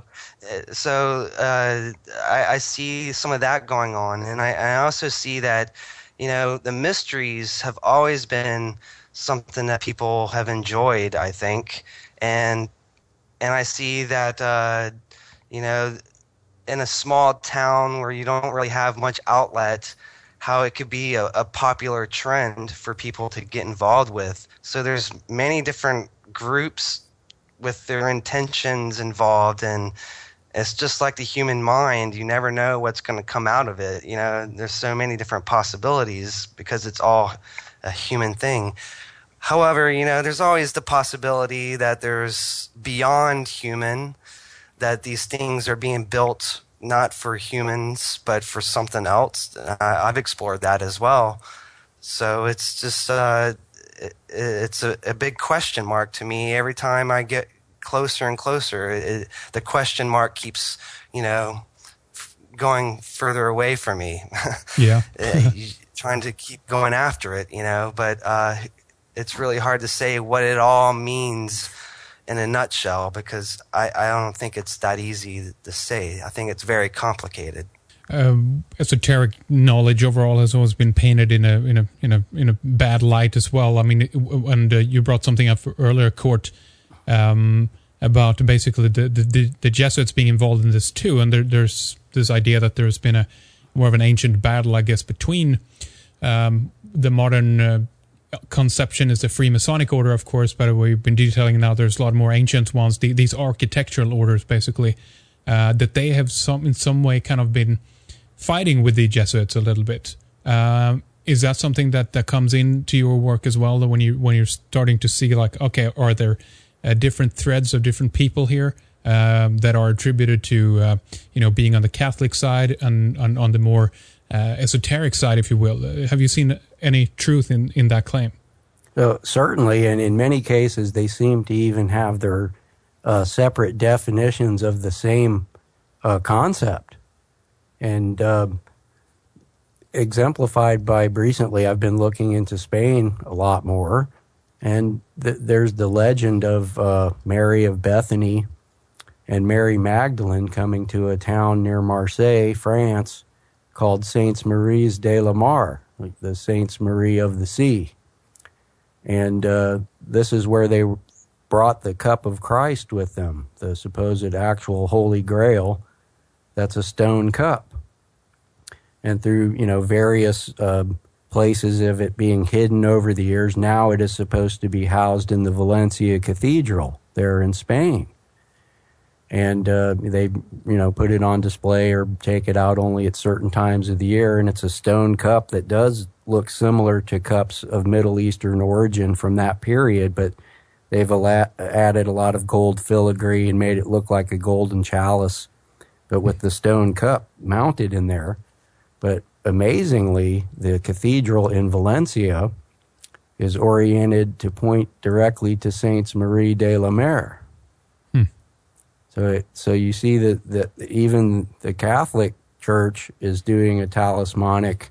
S3: So uh, I, I see some of that going on, and I, I also see that, you know, the mysteries have always been something that people have enjoyed, I think. And and I see that, uh, you know, in a small town where you don't really have much outlet, how it could be a, a popular trend for people to get involved with. So there's many different groups with their intentions involved, and it's just like the human mind. You never know what's going to come out of it. You know, there's so many different possibilities because it's all a human thing. However, you know, there's always the possibility that there's beyond human, that these things are being built not for humans, but for something else. I, I've explored that as well. So it's just, uh, it, it's a, a big question mark to me. Every time I get closer and closer, it, the question mark keeps, you know, f- going further away from me.
S1: Yeah.
S3: Trying to keep going after it, you know, but, uh, it's really hard to say what it all means in a nutshell, because I, I don't think it's that easy to say. I think it's very complicated.
S1: Um, esoteric knowledge overall has always been painted in a in a in a in a bad light as well. I mean, and uh, you brought something up earlier, Court, um, about basically the, the the Jesuits being involved in this too. And there, there's this idea that there's been a more of an ancient battle, I guess, between um, the modern uh, conception is the Freemasonic order, of course, but we've been detailing now there's a lot more ancient ones, the, these architectural orders, basically, uh, that they have some in some way kind of been fighting with the Jesuits a little bit. Um, is that something that, that comes into your work as well, that when, you, when you're starting to see, like, okay, are there uh, different threads of different people here um, that are attributed to, uh, you know, being on the Catholic side and, and on the more uh, esoteric side, if you will? Uh, have you seen any truth in, in that claim?
S4: So certainly, and in many cases, they seem to even have their uh, separate definitions of the same uh, concept. And uh, exemplified by recently, I've been looking into Spain a lot more, and th- there's the legend of uh, Mary of Bethany and Mary Magdalene coming to a town near Marseille, France, called Saints Maries de la Mar, like the Saints Marie of the Sea. And uh, this is where they brought the cup of Christ with them, the supposed actual Holy Grail. That's a stone cup. And through, you know, various uh, places of it being hidden over the years, now it is supposed to be housed in the Valencia Cathedral there in Spain. and uh, they, you know, put it on display or take it out only at certain times of the year. And it's a stone cup that does look similar to cups of Middle Eastern origin from that period, but they've ala- added a lot of gold filigree and made it look like a golden chalice, but with the stone cup mounted in there. But amazingly, the cathedral in Valencia is oriented to point directly to Saints Marie de la Mer. Hmm. So, it, so you see that, that even the Catholic Church is doing a talismanic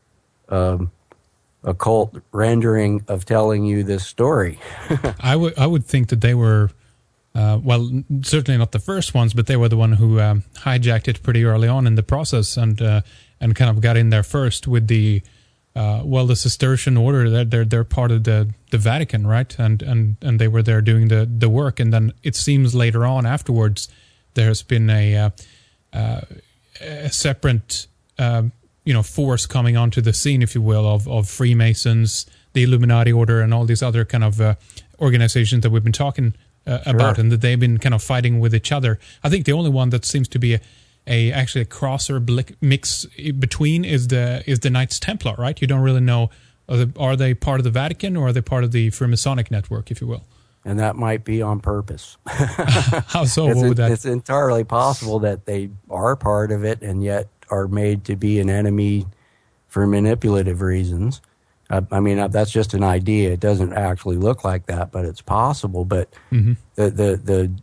S4: um, occult rendering of telling you this story.
S1: I would I would think that they were, uh, well, certainly not the first ones, but they were the one who um, hijacked it pretty early on in the process, and uh, and kind of got in there first with the, uh, well, the Cistercian order. They're they're, they're part of the, the Vatican, right? And, and and they were there doing the, the work, and then it seems later on afterwards there has been a uh, uh, a separate. Uh, you know, force coming onto the scene, if you will, of, of Freemasons, the Illuminati order, and all these other kind of uh, organizations that we've been talking uh, sure. about, and that they've been kind of fighting with each other. I think the only one that seems to be a, a actually a cross or blick mix between is the is the Knights Templar, right? You don't really know, are they, are they part of the Vatican or are they part of the Freemasonic network, if you will?
S4: And that might be on purpose.
S1: How so?
S4: It's,
S1: what would that?
S4: It's entirely possible that they are part of it and yet are made to be an enemy for manipulative reasons. I, I mean, that's just an idea. It doesn't actually look like that, but it's possible. But mm-hmm. the, the the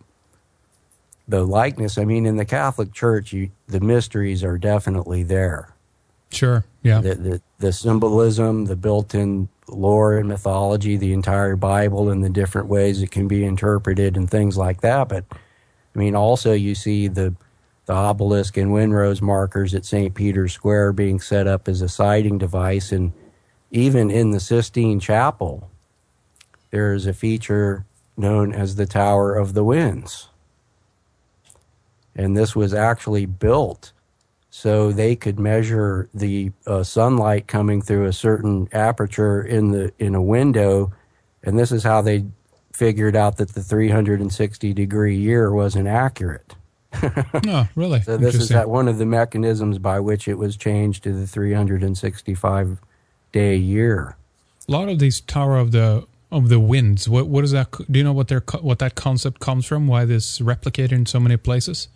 S4: the likeness, I mean, in the Catholic Church, you, the mysteries are definitely there.
S1: Sure, yeah.
S4: The, the, the symbolism, the built-in lore and mythology, the entire Bible and the different ways it can be interpreted and things like that. But, I mean, also you see the the obelisk and windrose markers at Saint Peter's Square being set up as a sighting device. And even in the Sistine Chapel, there is a feature known as the Tower of the Winds. And this was actually built so they could measure the uh, sunlight coming through a certain aperture in the in a window. And this is how they figured out that the three hundred sixty degree year was inaccurate.
S1: Oh, really?
S4: So this is that one of the mechanisms by which it was changed to the three hundred sixty-five day year.
S1: A lot of these Tower of the of the Winds. What what is that? Do you know what their what that concept comes from? Why this replicated in so many places?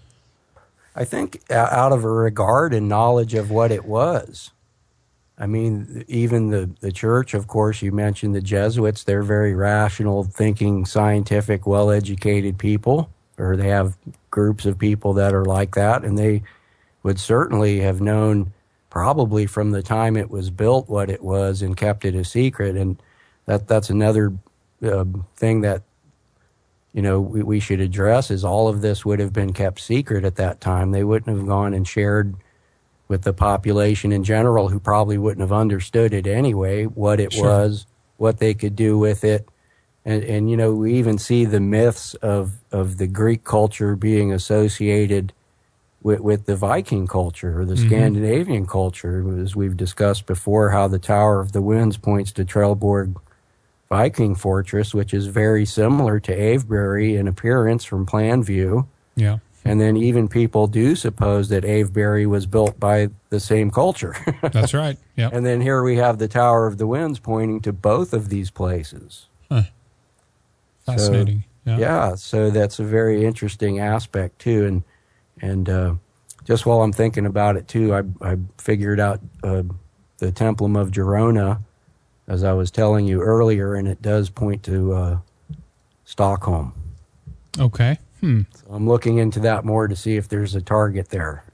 S4: I think out of a regard and knowledge of what it was. I mean, even the the church, of course, you mentioned the Jesuits. They're very rational, thinking, scientific, well-educated people. Or they have groups of people that are like that, and they would certainly have known probably from the time it was built what it was and kept it a secret. And that that's another uh, thing that, you know, we, we should address is all of this would have been kept secret at that time. They wouldn't have gone and shared with the population in general, who probably wouldn't have understood it anyway, what it sure. was, what they could do with it. And, and, you know, we even see the myths of, of the Greek culture being associated with, with the Viking culture or the mm-hmm. Scandinavian culture. As we've discussed before, how the Tower of the Winds points to Trelleborg Viking Fortress, which is very similar to Avebury in appearance from plan view.
S1: Yeah.
S4: And then even people do suppose that Avebury was built by the same culture.
S1: That's right, yeah.
S4: And then here we have the Tower of the Winds pointing to both of these places.
S1: Huh. Fascinating.
S4: So,
S1: yeah.
S4: yeah, so that's a very interesting aspect too. And and uh, just while I'm thinking about it too, I I figured out uh, the Templum of Girona, as I was telling you earlier, and it does point to uh, Stockholm.
S1: Okay. Hmm.
S4: So I'm looking into that more to see if there's a target there,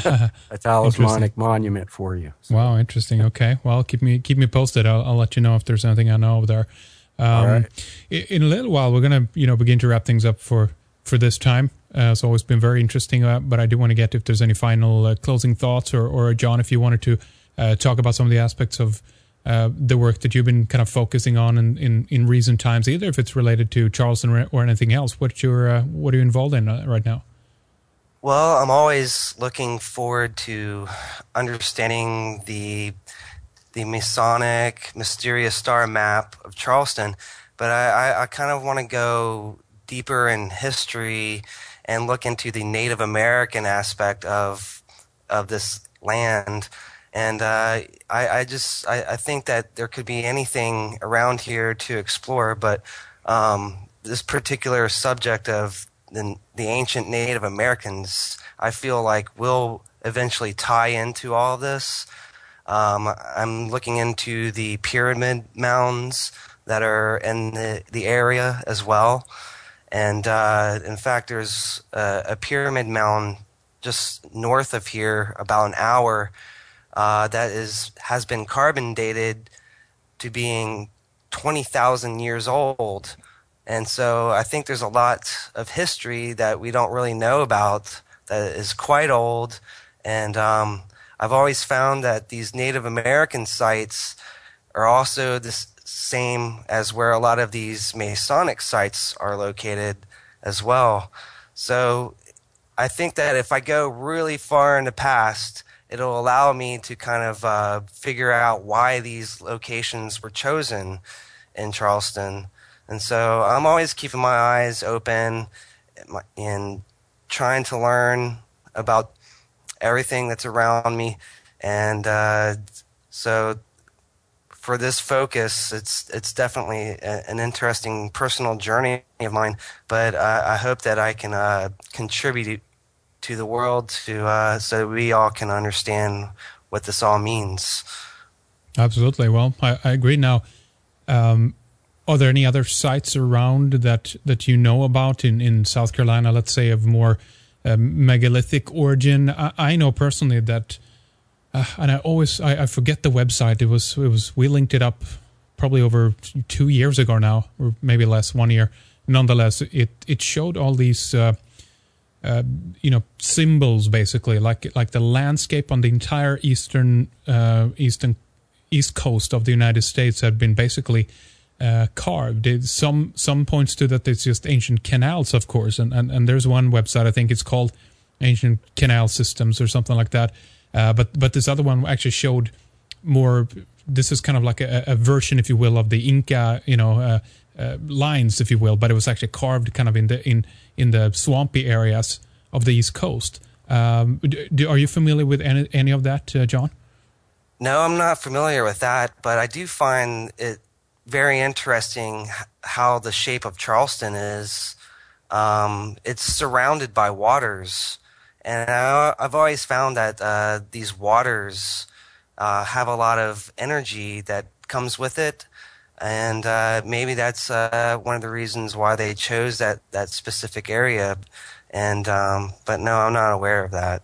S4: a talismanic monument for you. So.
S1: Wow, interesting. Okay, well, keep me keep me posted. I'll, I'll let you know if there's anything I know over there. Um,
S4: All right.
S1: In a little while, we're going to, you know, begin to wrap things up for, for this time. Uh, it's always been very interesting, uh, but I do want to get if there's any final uh, closing thoughts, or, or John, if you wanted to uh, talk about some of the aspects of uh, the work that you've been kind of focusing on in, in, in recent times, either if it's related to Charleston or anything else. What you're, uh, what are you involved in uh, right now?
S3: Well, I'm always looking forward to understanding the the Masonic mysterious star map of Charleston, but I, I, I kind of want to go deeper in history and look into the Native American aspect of of this land. And uh, I, I just I, I think that there could be anything around here to explore, but um, this particular subject of the, the ancient Native Americans, I feel like will eventually tie into all of this. Um, I'm looking into the pyramid mounds that are in the, the area as well. And uh, in fact, there's a, a pyramid mound just north of here, about an hour, uh, that is has been carbon dated to being twenty thousand years old. And so I think there's a lot of history that we don't really know about that is quite old. And um, I've always found that these Native American sites are also the same as where a lot of these Masonic sites are located as well. So I think that if I go really far in the past, it'll allow me to kind of uh, figure out why these locations were chosen in Charleston. And so I'm always keeping my eyes open and trying to learn about everything that's around me. And uh, so for this focus, it's it's definitely a, an interesting personal journey of mine. But uh, I hope that I can uh, contribute to the world to uh, so we all can understand what this all means.
S1: Absolutely. Well, I, I agree. Now, um, are there any other sites around that that you know about in, in South Carolina, let's say, of more um, megalithic origin? I, I know personally that, uh, and I always I, I forget the website. It was it was we linked it up probably over two years ago now, or maybe less, one year. Nonetheless, it it showed all these uh, uh, you know symbols, basically, like like the landscape on the entire eastern uh, eastern east coast of the United States had been basically Uh, carved. It, some some points to that it's just ancient canals, of course, and, and and there's one website, I think it's called Ancient Canal Systems or something like that. Uh, but but this other one actually showed more. This is kind of like a, a version, if you will, of the Inca, you know, uh, uh, lines, if you will. But it was actually carved kind of in the in in the swampy areas of the East Coast. Um, do, are you familiar with any any of that, uh, John?
S3: No, I'm not familiar with that, but I do find it very interesting how the shape of Charleston is. Um, it's surrounded by waters, and I, I've always found that uh, these waters uh, have a lot of energy that comes with it, and uh, maybe that's uh, one of the reasons why they chose that, that specific area. And um, but no, I'm not aware of that.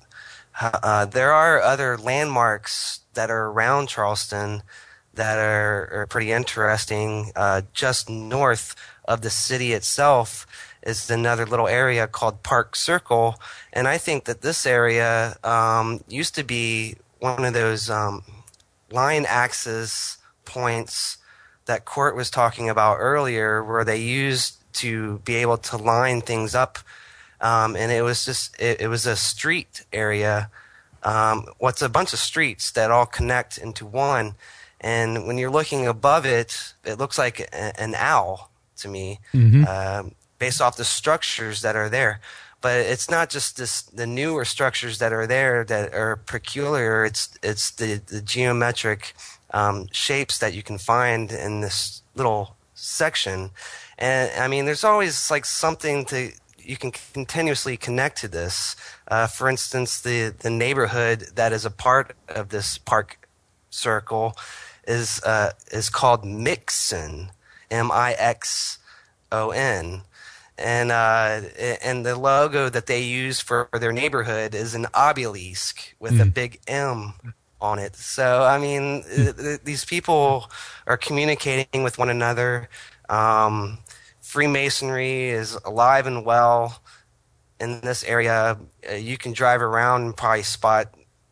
S3: Uh, there are other landmarks that are around Charleston that are, are pretty interesting. Uh, just north of the city itself is another little area called Park Circle, and I think that this area um, used to be one of those um, line axis points that Court was talking about earlier, where they used to be able to line things up, um, and it was just it, it was a street area. Um, what's a bunch of streets that all connect into one. And when you're looking above it, it looks like a, an owl to me, mm-hmm. uh, based off the structures that are there. But it's not just this, the newer structures that are there that are peculiar. It's it's the, the geometric um, shapes that you can find in this little section. And I mean, there's always like something to you can continuously connect to this. Uh, for instance, the the neighborhood that is a part of this Park Circle is uh, is called Mixon, M I X O N, and uh, and the logo that they use for their neighborhood is an obelisk with mm. a big M on it. So I mean, mm. these people are communicating with one another. Um, Freemasonry is alive and well in this area. Uh, you can drive around and probably spot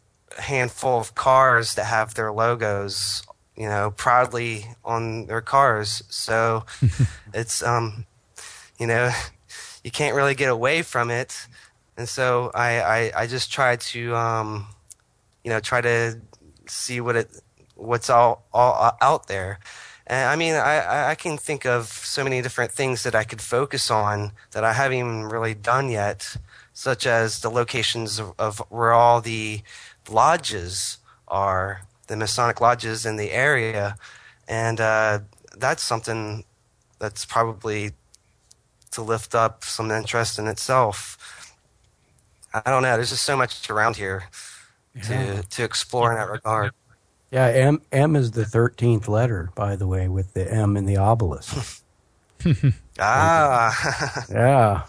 S3: a handful of cars that have their logos, you know, proudly on their cars. So it's, um, you know, you can't really get away from it. And so I, I, I just try to, um, you know, try to see what it, what's all, all out there. And I mean, I, I can think of so many different things that I could focus on that I haven't even really done yet, such as the locations of, of where all the lodges are, the Masonic lodges in the area. And uh, that's something that's probably to lift up some interest in itself. I don't know. There's just so much around here yeah. to to explore in that regard.
S4: Yeah, M M is the thirteenth letter, by the way, with the M in the obelisk.
S3: ah.
S4: Yeah.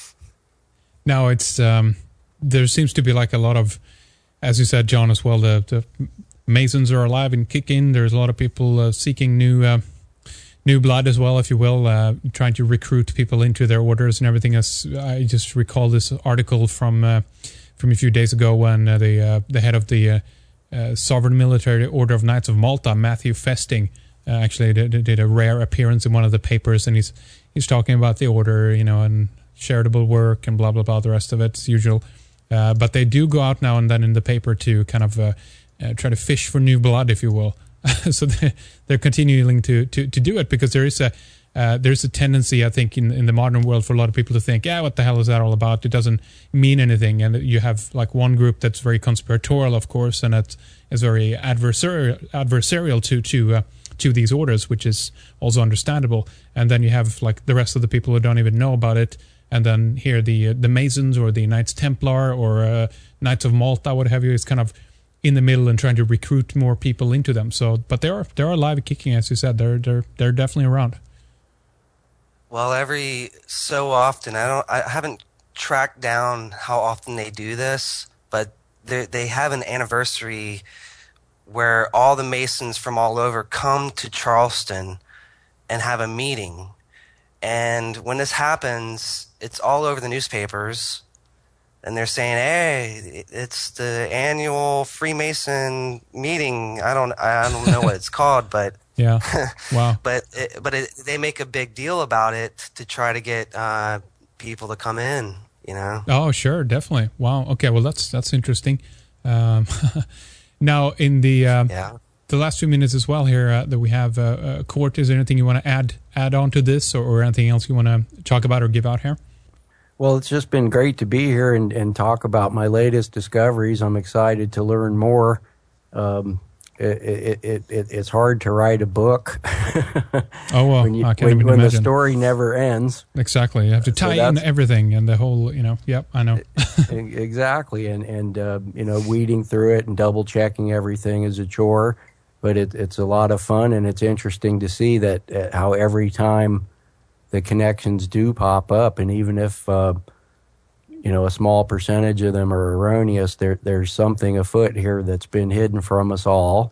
S1: Now it's um, there seems to be like a lot of, as you said, John, as well. The, the Masons are alive and kicking. There's a lot of people uh, seeking new uh, new blood as well, if you will, uh, trying to recruit people into their orders and everything. As I just recall this article from uh, from a few days ago when uh, the uh, the head of the uh, uh, Sovereign Military Order of Knights of Malta, Matthew Festing, uh, actually did, did a rare appearance in one of the papers, and he's he's talking about the order, you know, and charitable work and blah blah blah, the rest of it, as usual. Uh, but they do go out now and then in the paper to kind of uh, uh, try to fish for new blood, if you will. So they, they're continuing to, to, to do it because there is a uh, there's a tendency, I think, in, in the modern world for a lot of people to think, yeah, what the hell is that all about? It doesn't mean anything. And you have like one group that's very conspiratorial, of course, and it is very adversarial, adversarial to to uh, to these orders, which is also understandable. And then you have like the rest of the people who don't even know about it. And then here the uh, the Masons or the Knights Templar or uh, Knights of Malta, what have you, is kind of in the middle and trying to recruit more people into them. So, but they are they are alive and kicking, as you said. They're they're they're definitely around.
S3: Well, every so often, I don't, I haven't tracked down how often they do this, but they they have an anniversary where all the Masons from all over come to Charleston and have a meeting. And when this happens, it's all over the newspapers. And they're saying, "Hey, it's the annual Freemason meeting." I don't, I don't know what it's called, but
S1: yeah, wow.
S3: but it, but it, they make a big deal about it to try to get uh, people to come in. You know? Oh,
S1: sure, definitely. Wow. Okay, well, that's that's interesting. Um, now, in the um,
S3: yeah.
S1: the last few minutes as well here uh, that we have, uh, uh, Court, is there anything you want to add add on to this, or, or anything else you want to talk about or give out here?
S4: Well, it's just been great to be here and, and talk about my latest discoveries. I'm excited to learn more. Um, it, it, it, it, it's hard to write a book.
S1: Oh, well,
S4: when you,
S1: I can't
S4: when,
S1: even
S4: when
S1: imagine.
S4: the story never ends.
S1: Exactly. You have to tie so in everything and the whole, you know, yep, I know.
S4: Exactly. And, and uh, you know, weeding through it and double checking everything is a chore. But it, it's a lot of fun, and it's interesting to see that uh, how every time the connections do pop up, and even if uh, you know a small percentage of them are erroneous, there there's something afoot here that's been hidden from us all,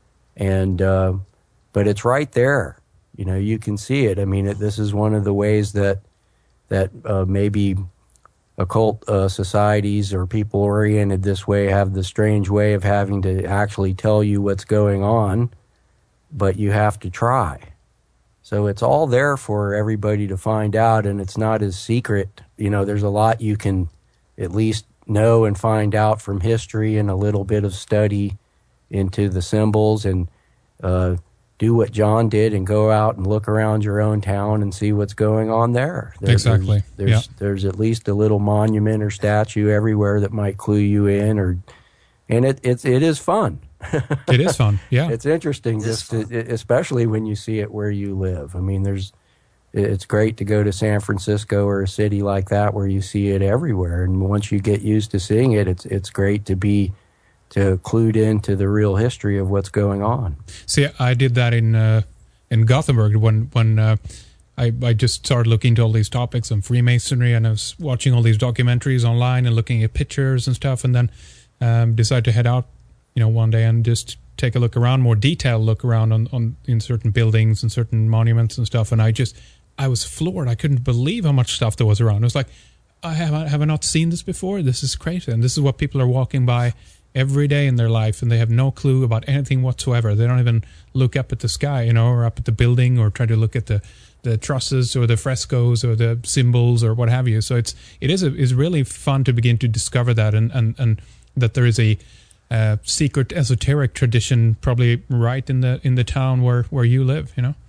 S4: and uh, but it's right there. You know, you can see it. I mean, it, this is one of the ways that that uh, maybe occult uh, societies or people oriented this way have the strange way of having to actually tell you what's going on, but you have to try. So it's all there for everybody to find out, and it's not as secret. You know, there's a lot you can at least know and find out from history and a little bit of study into the symbols, and uh, do what John did and go out and look around your own town and see what's going on there. there
S1: exactly.
S4: There's, there's,
S1: yeah.
S4: there's at least a little monument or statue everywhere that might clue you in, or and it it's it is fun.
S1: It is fun, yeah.
S4: It's interesting, it just to, especially when you see it where you live. I mean, there's, it's great to go to San Francisco or a city like that where you see it everywhere. And once you get used to seeing it, it's it's great to be to clued into the real history of what's going on.
S1: See, I did that in uh, in Gothenburg when when uh, I I just started looking into all these topics on Freemasonry, and I was watching all these documentaries online and looking at pictures and stuff, and then um, decided to head out, you know, one day and just take a look around, more detailed look around on, on in certain buildings and certain monuments and stuff. And I just, I was floored. I couldn't believe how much stuff there was around. It was like, I have, have I not seen this before? This is crazy. And this is what people are walking by every day in their life, and they have no clue about anything whatsoever. They don't even look up at the sky, you know, or up at the building, or try to look at the, the trusses or the frescoes or the symbols or what have you. So it's, it is a, it's really fun to begin to discover that, and, and, and that there is a, Uh, secret esoteric tradition probably right in the in the town where, where you live, you know?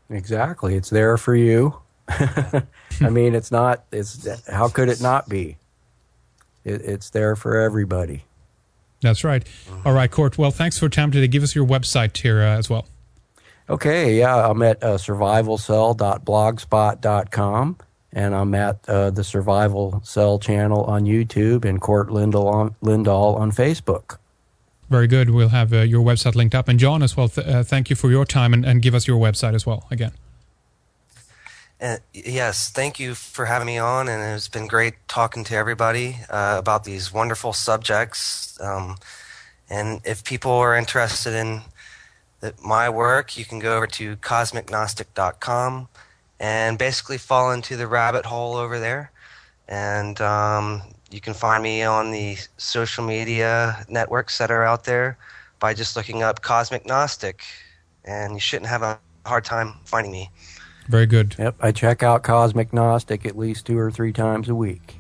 S4: Exactly. It's there for you. I mean, it's not, it's, how could it not be? It, it's there for everybody.
S1: That's right. All right, Court. Well, thanks for time today. Give us your website here uh, as well.
S4: Okay, yeah, I'm at uh, survival cell dot blogspot dot com, and I'm at uh, the Survival Cell channel on YouTube and Court Lindahl on, Lindahl on Facebook.
S1: Very good. We'll have uh, your website linked up. And John as well, th- uh, thank you for your time, and, and give us your website as well again.
S3: Uh, yes, thank you for having me on, and it's been great talking to everybody uh, about these wonderful subjects. Um, and if people are interested in the, my work, you can go over to cosmic gnostic dot com and basically fall into the rabbit hole over there. And um, you can find me on the social media networks that are out there by just looking up Cosmic Gnostic, and you shouldn't have a hard time finding me.
S1: Very good.
S4: Yep, I check out Cosmic Gnostic at least two or three times a week.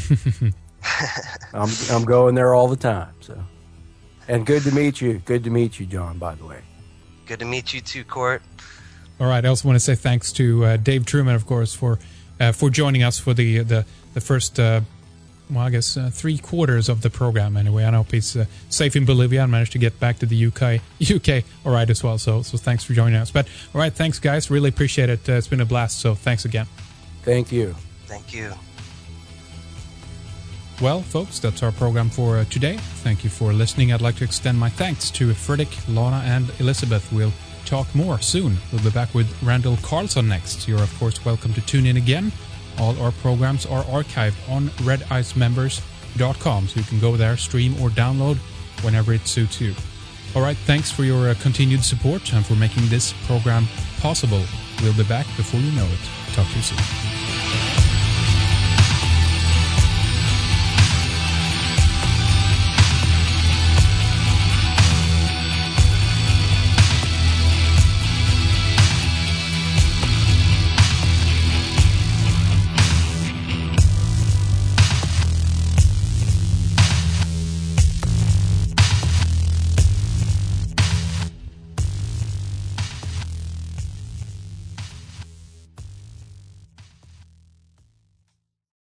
S4: I'm I'm going there all the time. So, and good to meet you. Good to meet you, John. By the way.
S3: Good to meet you too, Court.
S1: All right. I also want to say thanks to uh, Dave Truman, of course, for uh, for joining us for the the the first. Uh, well, I guess uh, three quarters of the program. Anyway, I hope he's uh, safe in Bolivia and managed to get back to the U K. U K, all right, as well. So, so thanks for joining us. But all right, thanks, guys. Really appreciate it. Uh, it's been a blast. So, thanks again.
S4: Thank you.
S3: Thank you.
S1: Well, folks, that's our program for uh, today. Thank you for listening. I'd like to extend my thanks to Fredrik, Lana, and Elizabeth. We'll talk more soon. We'll be back with Randall Carlson next. You're, of course, welcome to tune in again. All our programs are archived on red ice members dot com, so you can go there, stream, or download whenever it suits you. All right, thanks for your uh, continued support and for making this program possible. We'll be back before you know it. Talk to you soon.